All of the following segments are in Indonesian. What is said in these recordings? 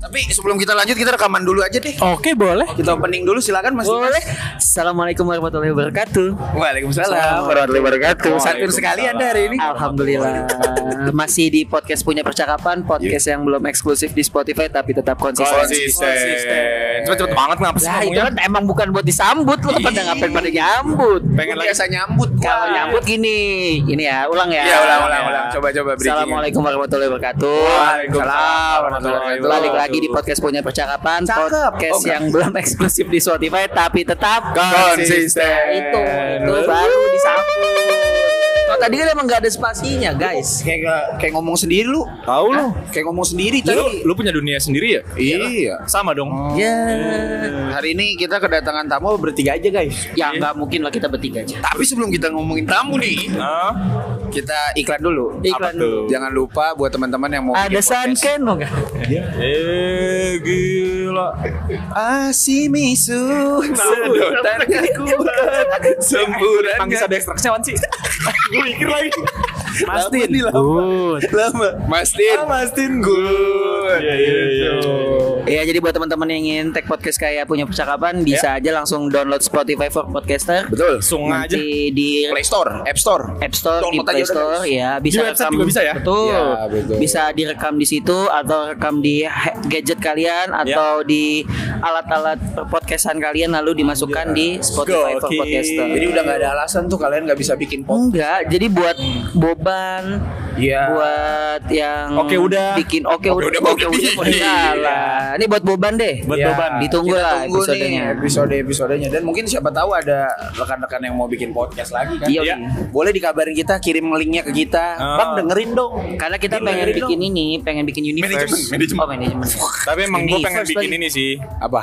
Tapi sebelum kita lanjut, kita rekaman dulu aja deh. Oke, boleh. Kita opening dulu, silakan Mas. Boleh. Assalamualaikum warahmatullahi wabarakatuh. Waalaikumsalam warahmatullahi wabarakatuh. Santun sekali Anda hari ini. Alhamdulillah. Masih di podcast Punya Percakapan, podcast yang belum eksklusif di Spotify tapi tetap konsisten. Cepet banget ngapa sih Nah, itu ngomongnya? kan emang bukan buat disambut, lo pada ngapain pada nyambut. Pengen biasa nyambut. Kalau nyambut gini ya, ulang ya. Iya, ulang. Coba bridging. Assalamualaikum warahmatullahi wabarakatuh. Waalaikumsalam warahmatullahi wabarakatuh. Balik lagi di podcast Punya Percakapan, Cakep. podcast yang belum eksklusif di Spotify tapi tetap Konsisten. Itu baru disambut. Oh, tadi kan emang gak ada spasinya, guys. Kayak ngomong sendiri lu. Tahu lu. Kayak ngomong sendiri Lu, tadi. lu punya dunia sendiri ya? Iya. Sama dong. Ya, Hari ini kita kedatangan tamu bertiga aja guys. ya nggak mungkin lah kita bertiga aja. Tapi sebelum kita ngomongin tamu nih, Hah? kita iklan dulu. Iklan tuh? Jangan lupa buat teman-teman yang mau Ada bikin podcast. Sanken nggak? Gila. Asimisu sedotan kuat semburan. Emang bisa ada ekstraksi apaan sih? Gue mikir lagi. Mastin Good. lama. Mastin good. Iya, jadi buat teman-teman yang ingin tag podcast kayak Punya Percakapan bisa aja langsung download Spotify for Podcaster. Betul. Langsung aja. Nanti di Play Store, App Store. App Store, di Download Play aja udah, Store, guys. ya bisa Di website rekam juga bisa ya? Betul. Ya, betul. Bisa direkam di situ atau rekam di gadget kalian atau di alat-alat podcastan kalian lalu dimasukkan di Spotify for Gokil. Podcaster. Jadi udah gak ada alasan tuh kalian gak bisa bikin podcast. Enggak, jadi buat Boban, Iya. buat yang Oke, udah. bikin oke udah lah. Ini buat Boban deh. Buat Ya, Boban. Ditunggu kita lah tunggu episodenya. nih episodenya dan mungkin siapa tahu ada rekan-rekan yang mau bikin podcast lagi kan. Iya. Iya. Boleh dikabarin kita, kirim linknya ke kita. Bang dengerin dong. Karena kita pengen bikin ini, pengen bikin universe. Manajemen. Oh, manajemen. Tapi emang gue pengen Universe bikin lagi. ini sih. Apa?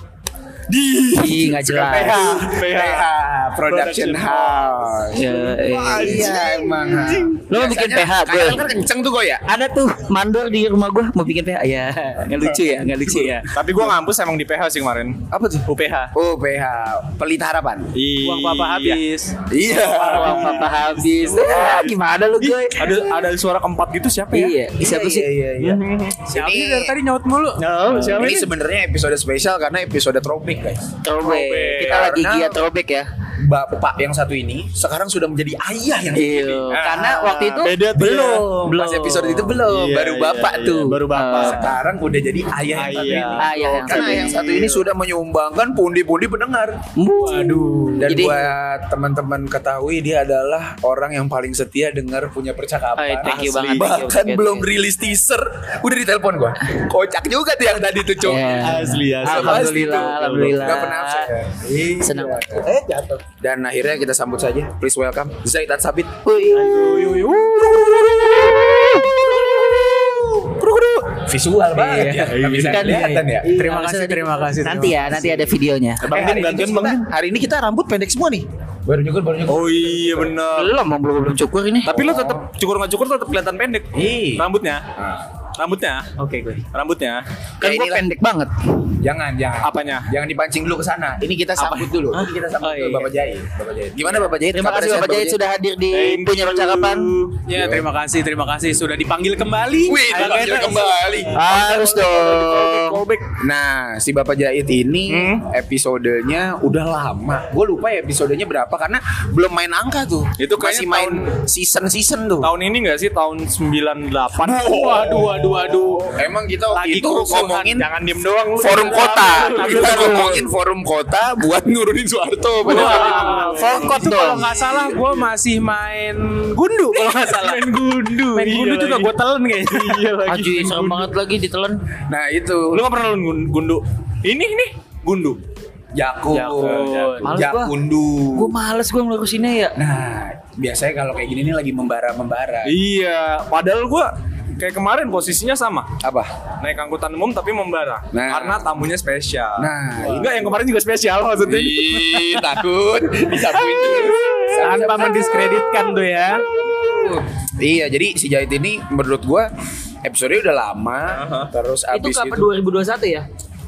Ih, nggak jelas. PH Production House. Ya, Iya emang. Lo mau bikin PH, Kalian Bro? kan kenceng tuh kok ya. Ada tuh mandor di rumah gua mau bikin PH. Ya, nggak lucu ya, nggak lucu ya. Tapi gue ngampus emang di PH sih kemarin. Apa tuh? UPH. Oh PH Pelita Harapan. Uang papa habis. Iya. Uang papa habis. Gimana lu, gue? Ada suara keempat gitu siapa ya? Iya, siapa sih? Iya. Siapa Ini- sih dari tadi nyaut mulu? siapa Ini sebenarnya episode spesial karena episode throwback guys. Throwback. Kita lagi Karena- giat throwback ya. Bapak yang satu ini sekarang sudah menjadi ayah yang Iya. Karena waktu itu beda tuh belum. Pas episode itu belum, Iya, baru iya, bapak iya, tuh. baru bapak. Sekarang udah jadi ayah yang satu ini. Ayah yang Karena satu yang ini. satu ini sudah menyumbangkan pundi-pundi pendengar. Waduh. Dan Jadi, buat teman-teman ketahui dia adalah orang yang paling setia dengar Punya Percakapan. thank you Asli. banget, thank you, Bahkan thank you. belum rilis teaser, udah ditelepon gua. Kocak juga tuh yang tadi tuh, Cok. Iya. Asli ya. Alhamdulillah, alhamdulillah. Gak pernah absen ya. Senang. Jatuh. Dan akhirnya kita sambut saja. Please welcome Zaidat Sabit. Visual banget ya. Nggak bisa Kan, kelihatan ya. Terima kasih. Nanti ada videonya. Bang Din, gantian Bang Din. Hari ini kita rambut pendek semua nih. Baru nyukur. Oh iya benar. Belum cukur ini. Tapi lo tetap cukur nggak cukur tetap kelihatan pendek. Iya. Rambutnya. Oke, gue. Rambutnya. Kan Ya, gue inilah. pendek banget. Jangan. Apanya? Jangan dipancing dulu ke sana. Ini kita sambut dulu. Ini kita sambut Oh, dulu iya. Bapak Jahit. Gimana Bapak Jahit? Terima kasih Bapak Jahit sudah hadir di Thank Punya you. Percakapan. Ya, terima kasih sudah dipanggil kembali. Wih, dipanggil kembali. Harus dong. Nah, si Bapak Jahit ini episodenya udah lama. Gue lupa ya episodenya berapa karena belum main angka tuh. Itu masih kayaknya main season tuh. Tahun ini nggak sih tahun 98? Waduh. Emang kita waktu Lagi itu kerusuhan, ngomongin Jangan diem doang lu. forum kota. Tapi Kita lu- ngomongin forum kota buat nurunin Soeharto pada saat itu. Fokot Itu kalau dong. nggak salah gue masih main gundu kalau nggak salah. Main gundu. Main gundu juga gue telen kayaknya. Iya lagi. Aji serem banget lagi ditelan. Nah, itu Lu nggak pernah lu gundu? Ini gundu. Jakun, Males gua. Jakundu. Gue males gue ngelurusinnya ya. Nah, biasanya kalau kayak gini nih lagi membara. Iya. Padahal gua kayak kemarin posisinya sama. Apa? Naik angkutan umum tapi membara. Nah. Karena tamunya spesial. Nah, Enggak, yang kemarin juga spesial maksudnya. Ih, takut disapuin terus. Tanpa mendiskreditkan tuh ya. Iya, jadi si Jahit ini menurut gua episode udah lama. Terus Itu abis kapan itu 2021 ya?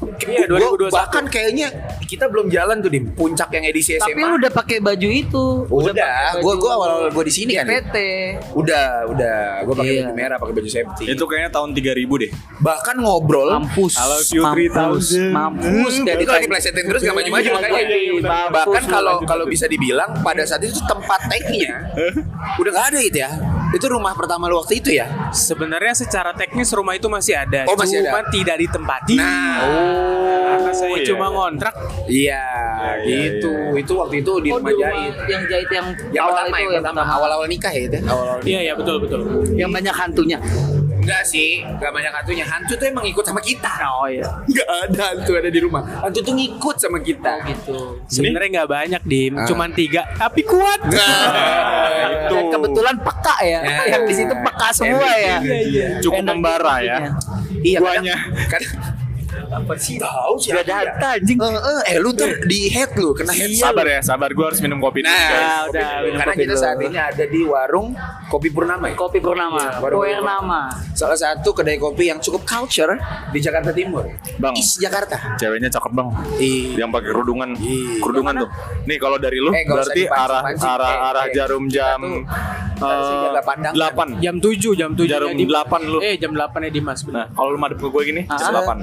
Iya, 2021. Bahkan kayaknya kita belum jalan tuh, Dim. Puncak yang edisi SMA. Tapi lu udah pakai baju itu. Udah, gue awal-awal gue di sini kan. PT. Udah. Gue pakai Iya. baju merah, pakai baju safety. Itu kayaknya tahun 3000 deh. Bahkan ngobrol. Mampus. I love you 3000. Mampus. Jadi kalau diplesetin terus gak maju-maju makanya. Bahkan kalau bisa dibilang pada saat itu tempat take-nya udah gak ada gitu ya. Itu rumah pertama lu waktu itu ya? Sebenarnya secara teknis rumah itu masih ada, Oh, masih cuma ada. tidak ditempati. Karena saya iya. cuma ngontrak. Iya, gitu. Itu waktu itu di Oh, rumah di jahit. rumah yang jahit yang Yang awal pertama, itu yang pertama awal-awal nikah ya itu. Awal-awal nikah. Iya, betul. yang banyak hantunya. Enggak sih, enggak banyak hantunya. Hantu tuh emang ikut sama kita. Oh iya. Enggak ada hantu ada di rumah. Hantu tuh ngikut sama kita. Gitu. Sebenarnya nggak banyak, Dim. Ah. Cuman 3, tapi kuat. Nah, Dan kebetulan peka ya. Ya. Yang di situ peka semua ya. Cukup Enak membara ya. energinya. iya Guanya. kadang apa sih tahu sih Gak ada harta anjing. lu tuh di head lu kena head. Sabar gue harus minum kopi dulu. Nah, udah, minum karena kopi kita dulu. saat ini ada di warung Kopi Purnama ya? Kopi Purnama. Baru- Purnama. Salah satu kedai kopi yang cukup culture di Jakarta Timur. Bang. Is Jakarta. Ceweknya cakep bang. Iya. Yang pakai kerudungan. Iya. Kerudungan tuh. Nih kalau dari lu Nggak usah berarti dipancing-pancing. arah jarum jam Kita sih jaga pandangan. 8. Jam 7 Jarum 8 lu. Jam 8 ya Dimas. Nah, kalau lu madep ke gue gini, jam 8.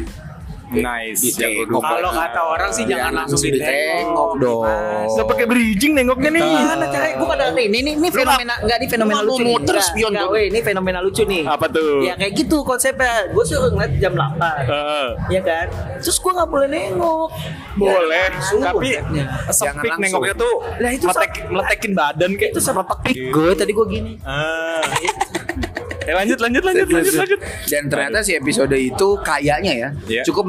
Nice. Ditengok. Kalau kata orang sih jangan langsung ditengok dong. Nggak pakai bridging nengoknya nih. Gimana caranya? Gue pada ini fenomena enggak di fenomena lu lucu nih. muter Enggak, spion enggak, tuh. weh, ini fenomena lucu nih. Apa tuh? Ya kayak gitu konsepnya. Gue suruh ngeliat jam 8. Heeh. Ya kan? Terus gue gak boleh nengok. Boleh, Ya, tapi konsepnya. Jangan sepik langsung. nengoknya tuh Lah, itu meletekin badan kayak Itu sama pik gue tadi gue gini. Lanjut. Dan ternyata si episode itu kayaknya ya Iya. cukup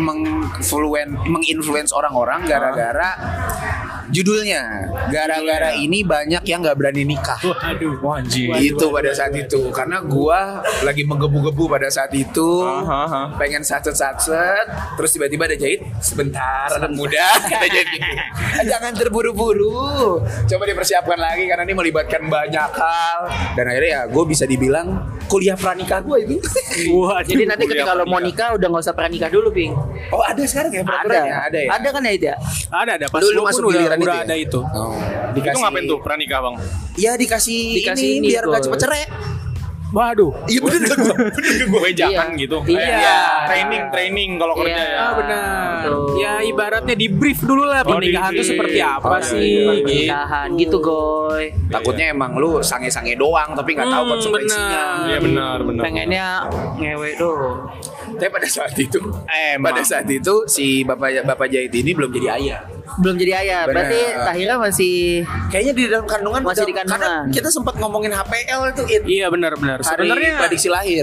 menginfluence orang-orang gara-gara judulnya. Gara-gara ini banyak yang nggak berani nikah. Aduh. Anjir. Itu pada saat itu karena gua lagi menggebu-gebu pada saat itu pengen satset terus tiba-tiba ada jahit sebentar anak muda ada jahit gitu. Jangan terburu-buru coba dipersiapkan lagi karena ini melibatkan banyak hal dan akhirnya ya gue bisa dibilang kuliah pranikah gue itu. Wah, Jadi nanti ketika lo mau nikah udah gak usah pranikah dulu, Ping. Oh ada sekarang ya peraturannya ada ya. Ada kan ya itu ya? ada pas Lu gua masuk pun giliran udah itu ya? ada itu. Oh, Itu ngapain tuh pranikah bang? Ya dikasih Dikasih ini biar ini, gak Bos. cepet cerai. Waduh. Iya bener gak gue? Gue jangan Iya. gitu. Iya. Training kalau kerja Iya. ya. Ah, benar. Betul. Ya ibaratnya di brief dulu lah pernikahan itu di-brief. seperti apa Oh, sih iya. gitu. Pernikahan gitu, Goy. Takutnya emang lu sange-sange doang tapi nggak tahu konsekuensinya. Iya benar. Pengennya ngewe doang. Tapi pada saat itu, Emang. pada saat itu si bapak jahit ini belum jadi ayah. Belum jadi ayah. Bener. Berarti Tahira masih Kayaknya di dalam kandungan Masih udah- di kandungan. Karena kita sempat ngomongin HPL itu Iya benar. hari Sebenarnya prediksi lahir.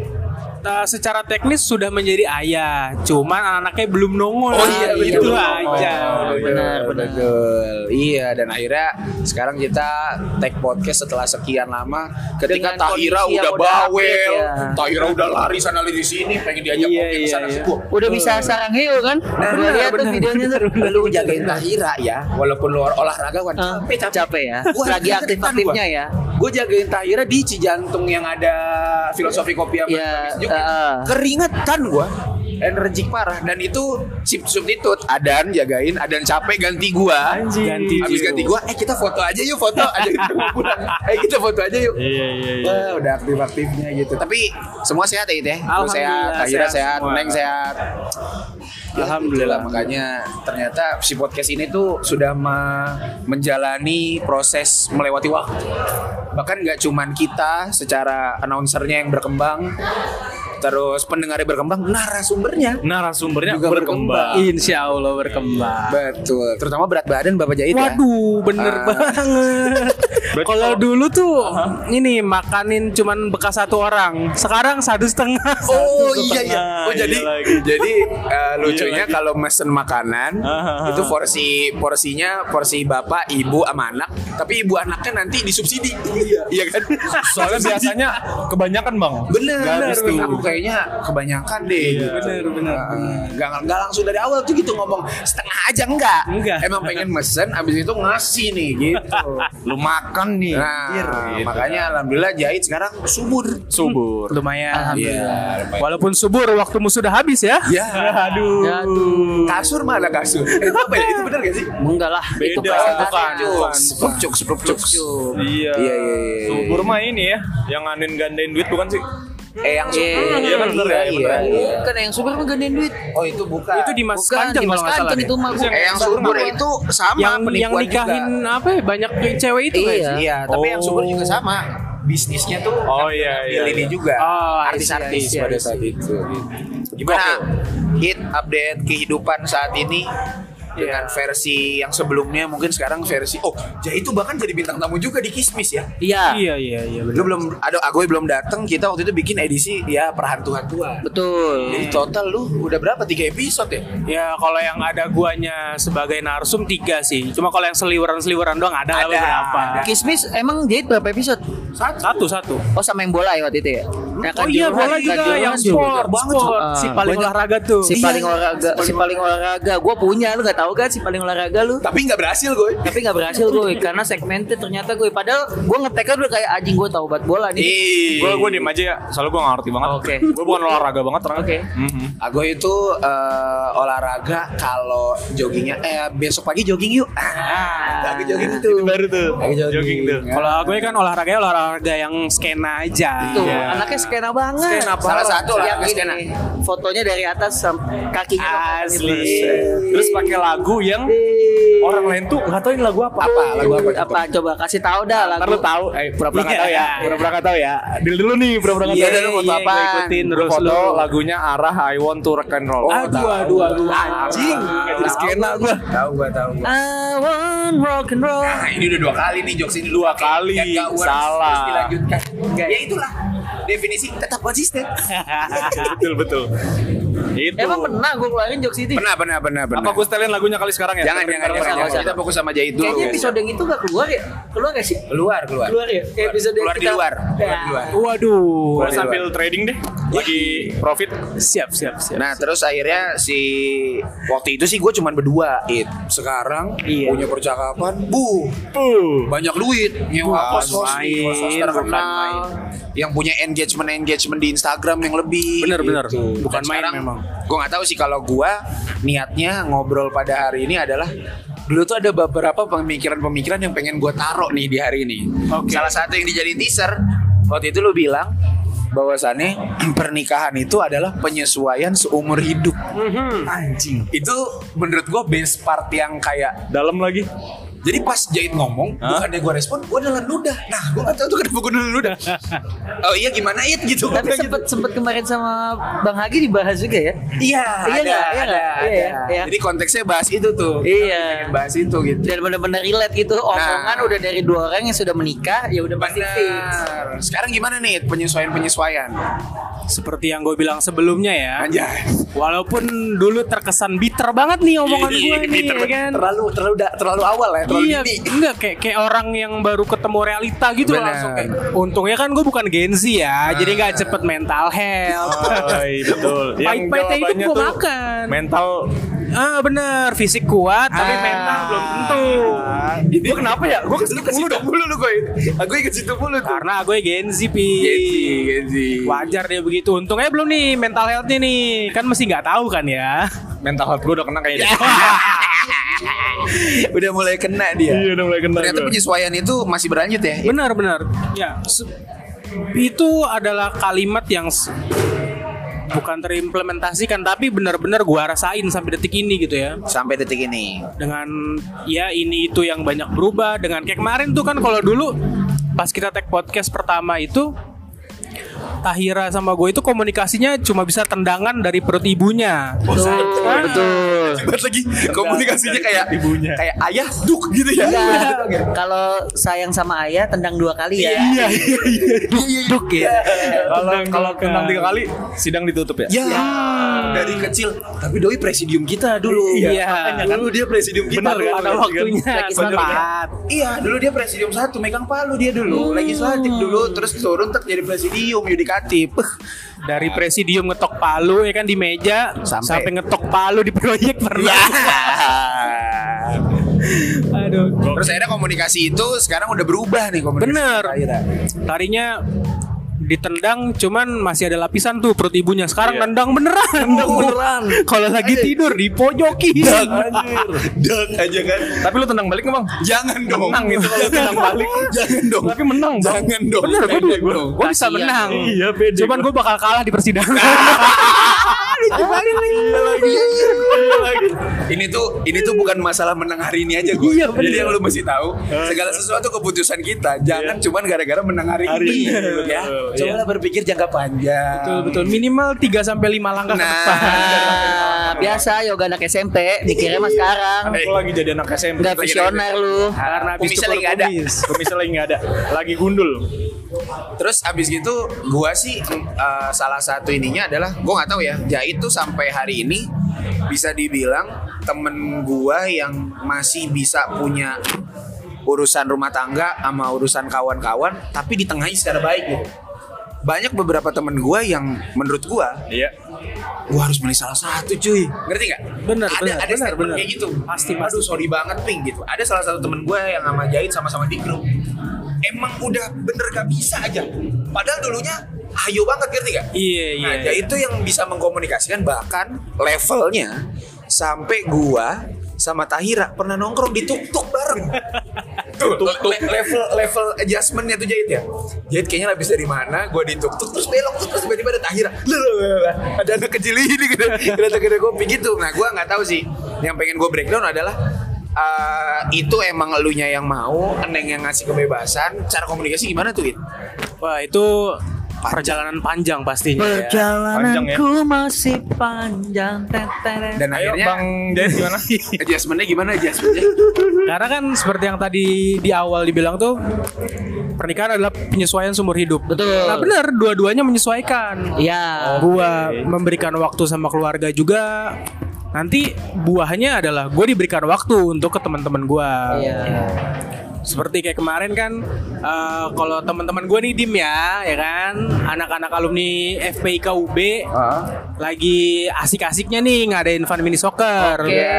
secara teknis sudah menjadi ayah, cuman anaknya belum nongol. Oh iya, itu betul. aja. benar. Betul. Iya dan akhirnya sekarang kita take podcast setelah sekian lama ketika Dengan Tahira kondisi yang udah udah bawel, update ya. Tahira udah lari sana lari sini pengen diajak Iya, ngopi ke sana iya. sih. udah bisa sarang hiu kan? Gue lihat tuh videonya tuh. Lu jagain Tahira ya, walaupun lu olahragawan Capek ya. Wah, Lagi keringetan aktif-aktifnya gua. ya. Gue jagain Tahira di Cijantung yang ada filosofi kopi sama Iya, juga. Keringetan gue, energik parah dan itu substitut Adan jagain, Adan capek ganti gua. Ganti Habis Gio. ganti gua, kita foto aja yuk foto aja kita mau pulang. Kita foto aja yuk. Iya. Wah, udah aktif-aktifnya gitu. Tapi semua sehat ya itu ya. Lu Alhamdulillah, sehat, Tahira sehat sehat, semua. Neng sehat. Ya, Alhamdulillah. itulah, makanya ternyata si podcast ini tuh sudah menjalani proses melewati waktu. Bahkan nggak cuman kita secara announcernya yang berkembang, terus pendengarnya berkembang, Narasumbernya Juga berkembang. Insya Allah berkembang. betul. Terutama berat badan Bapak Jahit ya. Waduh, bener banget. Berarti Kalau dulu tuh ini makanin cuman bekas 1 orang, sekarang 1,5. Oh iya iya. Oh Iya jadi lagi. jadi lucunya lagi. kalau mesen makanan itu porsinya porsi bapak, ibu sama anak, tapi ibu anaknya nanti disubsidi. Iya kan? Soalnya biasanya kebanyakan bang. Bener, Tuh. aku kayaknya kebanyakan deh. bener. Nggak langsung dari awal tuh gitu ngomong setengah aja enggak. Enggak. Emang pengen mesen, abis itu ngasih nih gitu. Lu makan makan nih. Nah, makanya alhamdulillah jahit sekarang subur. Lumayan. Iya, lumayan. Walaupun subur waktumu sudah habis ya. Ya, aduh. Aduh. Kasur mana kasur? Itu apa ya? Itu benar gak sih? Enggak lah, itu Beda, presentasi, bukan. Cuk. Sepupcuk. Iya. Iya. Subur mah ini ya, yang nganin gandain duit bukan sih? Yang subur. Iya kan bener ya, bener. Kan yang super menggandain duit. Oh, itu bukan. Itu di Mas Bukan, Kanjeng di Mas kalau nggak salah. Kanjeng itu mah. yang subur itu sama Yang penipuan nikahin juga. apa ya? Banyak cewek itu Iya. nggak sih? Iya, tapi yang subur Oh. juga sama. Bisnisnya tuh Oh, iya, iya, ini iya. juga. Oh, artis-artis iya, pada iya. saat itu. Gimana? Hit update kehidupan saat ini dengan versi yang sebelumnya, mungkin sekarang versi itu bahkan jadi bintang tamu juga di Kismis ya. Iya, Iya. Lu belum ada Agoy belum datang, kita waktu itu bikin edisi ya perhantu-hantuan. betul. Jadi total lu udah berapa? 3 episode ya? Ya kalau yang ada guanya sebagai narsum 3 sih. Cuma kalau yang seliweran doang ada beberapa. Kismis emang jahit berapa episode? Satu. Oh, sama yang bola ya waktu itu ya? Nah, Oh iya, bola juga yang sport. Si paling Banyak. olahraga tuh. Si paling olahraga. Gue punya, lu nggak tahu kan si paling olahraga lu? Tapi nggak berhasil gue. Tapi nggak berhasil gue karena segmented ternyata gue. Padahal gue ngeteknya udah kayak anjing, gue tahu buat bola nih. Gue diem aja ya, soalnya gue gak ngerti banget. Oke. Gue bukan olahraga banget ternyata. Oke. Agoy itu olahraga kalau joggingnya besok pagi jogging yuk. Lagi jogging itu. Baru tuh. Lagi Jogging tuh. Kalau gue kan olahraga yang skena aja. Tuh, Iya. anaknya skena banget. Salah satu yang olahraga ini, skena. fotonya dari atas kakinya Asli. Terus pakai lagu yang orang lain tuh nggak tahu ini lagu apa. Lagu apa? Apa coba kasih tahu dah Ntar lagu. lu tahu, pura-pura nggak tahu ya, pura-pura nggak tahu ya. Deal dulu nih, pura-pura nggak Iya, tahu. dulu foto Iya, apaan? gue ikutin terus Foto lu. lagunya Arah I Want to Rock and Roll. Aduh. Anjing, nggak jadi skena gue. Tahu gua. I want rock and roll. Nah, ini udah 2 kali nih jokes ini 2 kali. Yang nggak works, Salah. terus dilanjutkan. Ya itulah definisi tetap konsisten. Betul. Itu. Emang pernah gue keluarin jokes itu? Pernah. Apa gue setelin lagunya kali sekarang ya? Jangan. Kita fokus sama Jahit dulu. Kayaknya episode yang itu gak keluar ya? Keluar gak sih? Keluar. Keluar ya? Kayak episode Keluar di luar. Waduh. Gue sambil trading deh, lagi profit. Siap. Nah terus akhirnya waktu itu sih gue cuman berdua. Sekarang punya percakapan, banyak duit, nyewa kos-kos terkenal, yang punya engagement di Instagram yang lebih. Bener. gitu. Bukan Dan main sekarang, memang. Gue nggak tahu sih kalau gue niatnya ngobrol pada hari ini adalah dulu tuh ada beberapa pemikiran yang pengen gue taruh nih di hari ini. Salah satu yang dijadiin teaser waktu itu lu bilang bahwasannya pernikahan itu adalah penyesuaian seumur hidup. Anjing. Itu menurut gue best part yang kayak Dalam lagi. jadi pas Jahit ngomong, bukannya gue respon, gue nelan ludah. Nah, gue gak tahu tuh kenapa gue nelan ludah. Oh iya gimana It gitu. Tapi sempet kemarin sama Bang Hagi dibahas juga ya? Iya, ada. Iya. Jadi konteksnya bahas itu tuh. Iya. Pengen bahas itu gitu. Dan benar-benar relate gitu. Omongan udah dari 2 orang yang sudah menikah, ya udah pasti fix. Benar. Sekarang gimana nih penyesuaian? Seperti yang gue bilang sebelumnya ya. Anjay. Walaupun dulu terkesan bitter banget nih omongan gue nih, ya kan? Terlalu awal ya, terlalu Iya, dini. enggak kayak orang yang baru ketemu realita gitu Bener. langsung kayak. Untungnya kan gue bukan Gen Z ya, jadi nggak cepet mental health. Betul. Pahit-pahitnya hidup jawabannya gue tuh makan. mental. Bener, fisik kuat tapi mental belum tentu. Gue kenapa ya? Gue Lu ke situ mulu lu gue. Aku ikut situ mulu tuh. Karena gue Gen Z, Pi. Gen Z. Wajar dia begitu. Untungnya belum nih mental health-nya nih. Kan mesti nggak tahu kan ya. Mental health gue udah kena kayaknya. Udah mulai kena dia. Iya, udah mulai kena. Ternyata gua. penyesuaian itu masih berlanjut ya. Benar. Ya, itu adalah kalimat yang bukan terimplementasikan tapi benar-benar gua rasain sampai detik ini gitu ya. Sampai detik ini. Dengan ya ini itu yang banyak berubah dengan kayak kemarin tuh kan kalau dulu pas kita tag podcast pertama itu Tahira sama gue itu komunikasinya cuma bisa tendangan dari perut ibunya. Betul. Hebat lagi komunikasinya kayak ibunya. kayak ayah duk gitu ya. Enggak. Kalau sayang sama ayah tendang 2 kali ya. Iya. Duk ya. Kalau tendang 3 kali sidang ditutup ya. Ya, dari kecil. Tapi Doi presidium kita dulu. Iya. Dulu dia presidium kita. Bener kan? Ada waktunya Lagi sempat. Iya, dulu dia presidium 1, megang palu dia dulu. Legislatif dulu, terus turun jadi presidium yudikatif. Dari presidium ngetok palu ya kan di meja Sampai ngetok palu di proyek pernah. Aduh. Terus akhirnya komunikasi itu sekarang udah berubah nih komunikasi. Bener. Akhirnya. Tadinya ditendang cuman masih ada lapisan tuh perut ibunya. Sekarang Iya. nendang beneran. Kalau lagi tidur dipojokin. Dang aja kan. Tapi lu tendang balik nggak bang? Jangan dong. Menang gitu kalau tendang balik. Jangan dong. Tapi menang bang. Jangan dong. Bener, gue bisa Kasian. menang. Iya, pede Cuman gue bakal kalah di persidangan. Ini tuh bukan masalah menang hari ini aja gue. Iya, bener. Jadi yang lu mesti tahu segala sesuatu keputusan kita jangan cuman gara-gara menang hari ini. Ya. Cobalah berpikir jangka panjang. Betul. Minimal 3 sampai 5 langkah ke depan. Nah, biasa yoga anak SMP mikirnya mah sekarang. Aku lagi jadi anak SMP. Enggak visioner lu. Karena habis Kumisnya lagi nggak ada. Kumisnya lagi nggak ada. Lagi gundul. Terus abis gitu gua sih salah satu ininya adalah gua nggak tahu ya, Jahit tuh sampai hari ini bisa dibilang temen gua yang masih bisa punya urusan rumah tangga sama urusan kawan-kawan tapi ditengahi secara baik gitu. Banyak beberapa temen gua yang menurut gua Iya. gua harus milih salah satu cuy, ngerti nggak? Bener, ada bener, statement bener. kayak gitu. Aduh sorry banget Ping gitu. Ada salah satu temen gua yang sama Jahit sama-sama di grup. Emang udah bener gak bisa aja. Padahal dulunya ayo banget, ngerti gak? Iya. Nah, Jahit itu yang bisa mengkomunikasikan bahkan levelnya sampai gua sama Tahira pernah nongkrong di tuk-tuk bareng. Tuh, level adjustmentnya tuh Jahit ya. Jahit kayaknya habis dari mana, gua di tuk-tuk terus belok terus tiba-tiba ada Tahira. Loh, ada anak kecil ini kena kopi gitu. Nah, gua nggak tahu sih. Yang pengen gua breakdown adalah itu emang elunya yang mau, Eneng yang ngasih kebebasan. Cara komunikasi gimana tuh, It? Wah, itu perjalanan panjang pastinya. Ya. Perjalananku masih panjang. Dan Ayo akhirnya bang Jahit gimana? adjustmentnya gimana adjustmentnya? Karena kan seperti yang tadi di awal dibilang tuh, pernikahan adalah penyesuaian seumur hidup. Betul. Nah benar, dua-duanya menyesuaikan. Iya. Gua memberikan waktu sama keluarga juga. Nanti buahnya adalah gue diberikan waktu untuk ke teman-teman gue. Iya. Seperti kayak kemarin kan, kalau teman-teman gue nih Dim ya kan, anak-anak alumni FPIK UB lagi asik-asiknya nih ngadain fun mini soccer.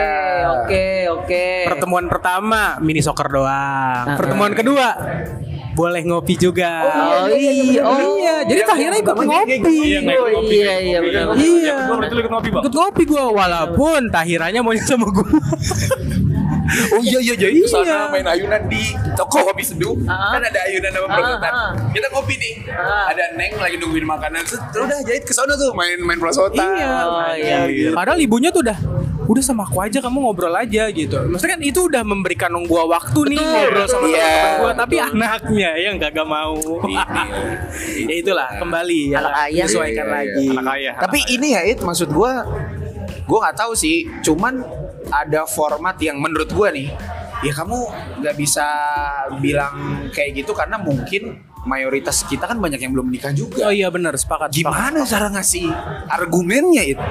Oke. Pertemuan pertama mini soccer doang. Pertemuan kedua boleh ngopi juga. Iya. Jadi Tahira ikut ngopi. Iya, benar. Iya. Gue berarti lu ikut ngopi bang. Ikut ngopi gue walaupun Tahiranya maunya sama gue. Oh iya jadi sana main ayunan di toko kopi seduh. Kan ada ayunan sama perosotan. Kita ngopi nih. Ada Neng lagi nungguin makanan. Terus udah Jahit ke sana tuh main perosotan. Iya. Padahal ibunya tuh udah sama aku aja, kamu ngobrol aja gitu. Maksudnya kan itu udah memberikan gua waktu nih ngobrol sama teman-teman gua, tapi anaknya yang kagak mau. Ya itulah kembali ya. Anak ayah. Sesuaikan lagi. Anak ayah. Tapi ini ya It, maksud gue nggak tahu sih. Cuman ada format yang menurut gue nih, ya kamu nggak bisa bilang kayak gitu karena mungkin mayoritas kita kan banyak yang belum menikah juga. Oh iya benar, sepakat. Gimana cara ngasih argumennya It?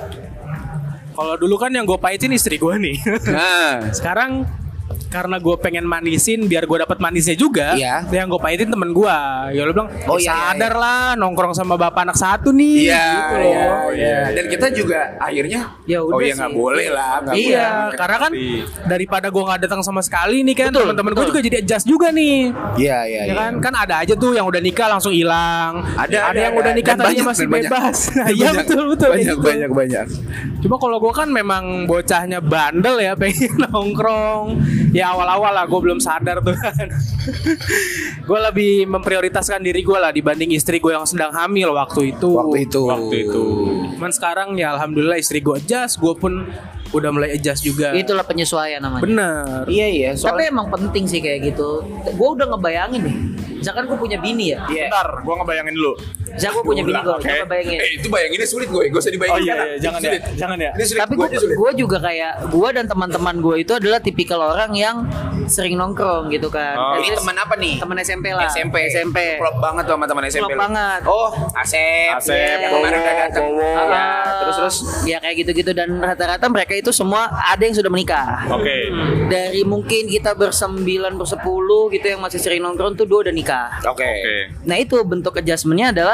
Kalau dulu kan yang gue pahitin istri gue nih. Nah, Sekarang karena gue pengen manisin biar gue dapat manisnya juga, Iya. yang gue pahitin temen gue. Ya lo bilang, Oh, iya, sadar lah nongkrong sama bapak anak satu nih. iya, gitu. iya. Dan kita juga akhirnya, Ya udah oh ya sih. nggak boleh lah. nggak Iya, boleh. karena kan daripada gue nggak datang sama sekali nih kan, Betul, teman-teman gue betul. juga jadi adjust juga nih. Iya, Ya kan ada aja tuh yang udah nikah langsung hilang. Ada yang udah nikah Dan tadinya masih dan bebas. Nah, Dan iya banyak. betul kayak gitu. Banyak. Cuma kalau gue kan memang bocahnya bandel ya, pengen nongkrong. Ya awal-awal lah gue belum sadar tuh kan. Gue lebih memprioritaskan diri gue lah dibanding istri gue yang sedang hamil waktu itu. Waktu itu. Cuman sekarang ya alhamdulillah istri gue adjust, gue pun udah mulai adjust juga. Itulah penyesuaian namanya. Bener. Iya. Tapi emang penting sih kayak gitu. Gue udah ngebayangin nih. Misalkan gue punya bini ya. Bentar, gue ngebayangin dulu. Misalkan gue punya bini gue, Oke. coba bayangin. Itu bayanginnya sulit gue, gak usah dibayangin. Oh iya, sekarang. iya, jangan Itu ya, sulit. jangan ya. Ini sulit. Tapi Gua aja sulit. gue juga kayak gue dan teman-teman gue itu adalah tipikal orang yang sering nongkrong gitu kan. Oh. Ini teman apa nih? Teman SMP lah. SMP. Klop banget tuh sama teman SMP. Klop lu. banget. Oh, Asep. Asep, Yang kemarin udah datang. Ya, terus. Ya kayak gitu-gitu dan rata-rata mereka itu semua ada yang sudah menikah. Oke. Dari mungkin kita bersembilan bersepuluh gitu yang masih sering nongkrong tuh 2 udah nikah. Oke. Nah itu bentuk adjustmentnya adalah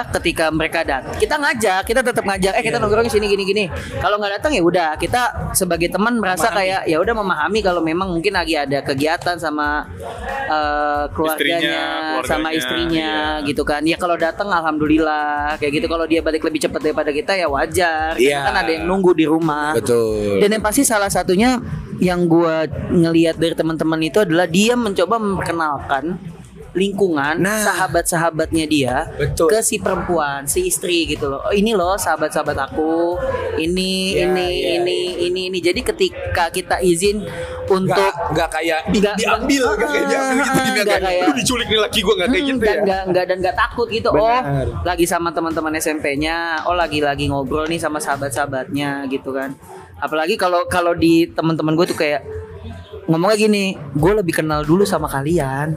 adalah ketika mereka datang, kita tetap ngajak, kita nongkrong sini gini. Kalau nggak datang ya udah, kita sebagai teman merasa kayak ya udah memahami kalau memang mungkin lagi ada kegiatan sama keluarganya, sama istrinya gitu kan. Ya kalau datang alhamdulillah kayak gitu. Kalau dia balik lebih cepat daripada kita ya wajar. Karena kan ada yang nunggu di rumah. Betul. Dan yang pasti salah satunya yang gue ngelihat dari teman-teman itu adalah dia mencoba memperkenalkan lingkungan sahabat-sahabatnya dia ke si perempuan, si istri gitu loh. Oh, ini loh sahabat-sahabat aku. Ini. Jadi ketika kita izin untuk nggak kayak diambil gitu, nggak kayak lu diculik nih laki gue nggak kayak gitu ya. Nggak takut gitu. Benar. Oh, lagi sama teman-teman SMP-nya. Oh, lagi ngobrol nih sama sahabat-sahabatnya gitu kan. Apalagi kalau di teman-teman gue tuh kayak ngomongnya gini, gue lebih kenal dulu sama kalian.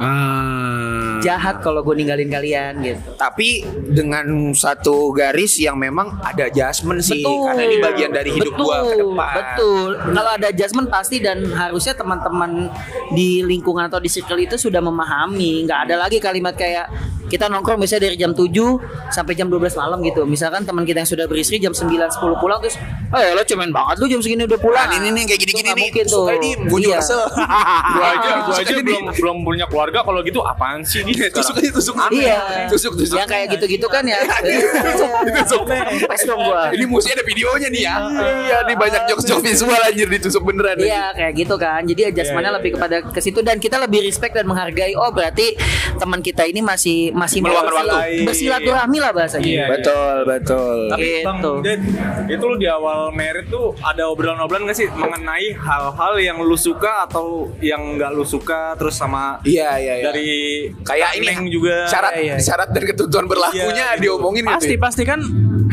Jahat kalau gue ninggalin kalian gitu. Tapi dengan satu garis yang memang ada adjustment sih. Karena ini bagian dari hidup gue ke depan. Betul. Kalau ada adjustment pasti, dan harusnya teman-teman di lingkungan atau di circle itu sudah memahami. Nggak ada lagi kalimat kayak kita nongkrong biasanya dari jam 7 sampai jam 12 malam gitu. Misalkan teman kita yang sudah beristri jam 9-10 pulang, terus lo cemen banget lu jam segini udah pulang. Nah, ini kayak gini-gini nih. Mungkin tuh. Gue juga kesel. Gue aja belum punya keluarga, kalau gitu apaan sih gitu. Tusuk. Iya. Tusuk. Ya kayak gitu-gitu kan ya. Tusuk. Pas dong gua. Ini mesti ada videonya nih ya. Iya, nih banyak jokes visual anjir ditusuk beneran. Iya, kayak gitu kan. Jadi adjustmentnya lebih kepada ke situ, dan kita lebih respect dan menghargai. Oh, berarti teman kita ini masih meluangkan waktu, bersilaturahmi lah bahasanya. Iya. Betul. Tapi Bang Gitu. Ded, itu lu di awal merit tuh ada obrolan-obrolan gak sih mengenai hal-hal yang lu suka atau yang nggak lu suka, terus sama Iya. dari Kayak ini Neng juga syarat dan ketentuan berlakunya diomongin gitu. Pasti kan.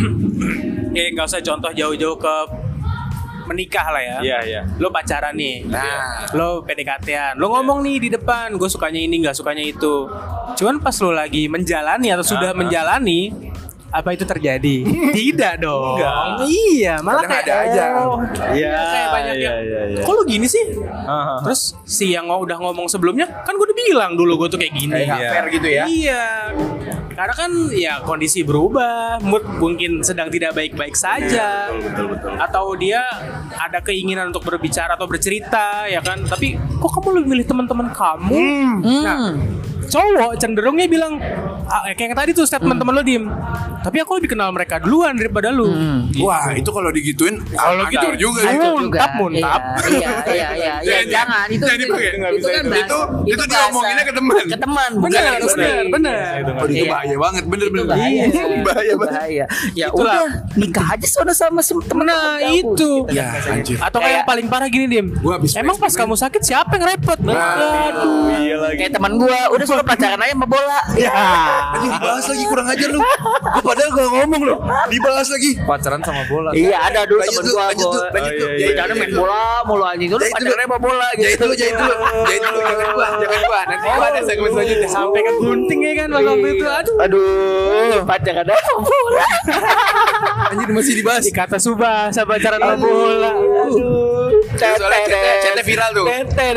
Ya nggak usah contoh jauh-jauh ke menikah lah ya. Iya. Lo pacaran nih. Nah. Lo PDKT-an. Lo ngomong nih di depan, gue sukanya ini, nggak sukanya itu. Cuman pas lo lagi menjalani atau sudah menjalani, apa itu terjadi? Tidak dong. Enggak. Iya, malah Kadang kayak ada aja. Iya. Kayak banyak yang. Iya. Kok lo gini sih? Terus si yang udah ngomong sebelumnya kan gue udah bilang dulu gue tuh kayak gini. Kayak nggak fair gitu ya. Iya. Karena kan ya kondisi berubah, mood mungkin sedang tidak baik-baik saja. Betul. Atau dia ada keinginan untuk berbicara atau bercerita, ya kan? Tapi kok kamu lebih milih teman-teman kamu? Nah, cowok cenderungnya bilang kayak tadi tuh statement temen lo Dim. Tapi aku lebih kenal mereka duluan daripada lu. Wah, itu kalau digituin Kalau gitu juga muntap. Iya, jangan itu kan itu diomonginnya ke teman. Ke teman, Bener. Oh, itu bahaya banget, bener. Bahaya. Ya udah, nikah aja sama temen. Nah, itu. Ya, anjir. Atau kayak yang paling parah gini Dim. Gua habis Emang pas kamu sakit siapa yang repot? Aduh, iya lagi. Kayak teman gua udah suka pacaran aja sama bola. Ya. Anjir, dibahas lagi, kurang ajar lu. Gua padahal gak ngomong lu. Dibahas lagi. Pacaran sama bola. Iya, ada dulu temen gua. Lanjut tuh. Jangan main bola mulu anjing. Dulu pacarannya sama bola gitu. Jahit dulu. Jangan gua. Nanti gua ada segmen selanjutnya. Sampai ke gunting ya kan waktu itu. Aduh, pacarannya sama bola. Anjir, masih dibahas. Kata Subah sama pacaran sama bola. Soalnya chatnya viral tuh.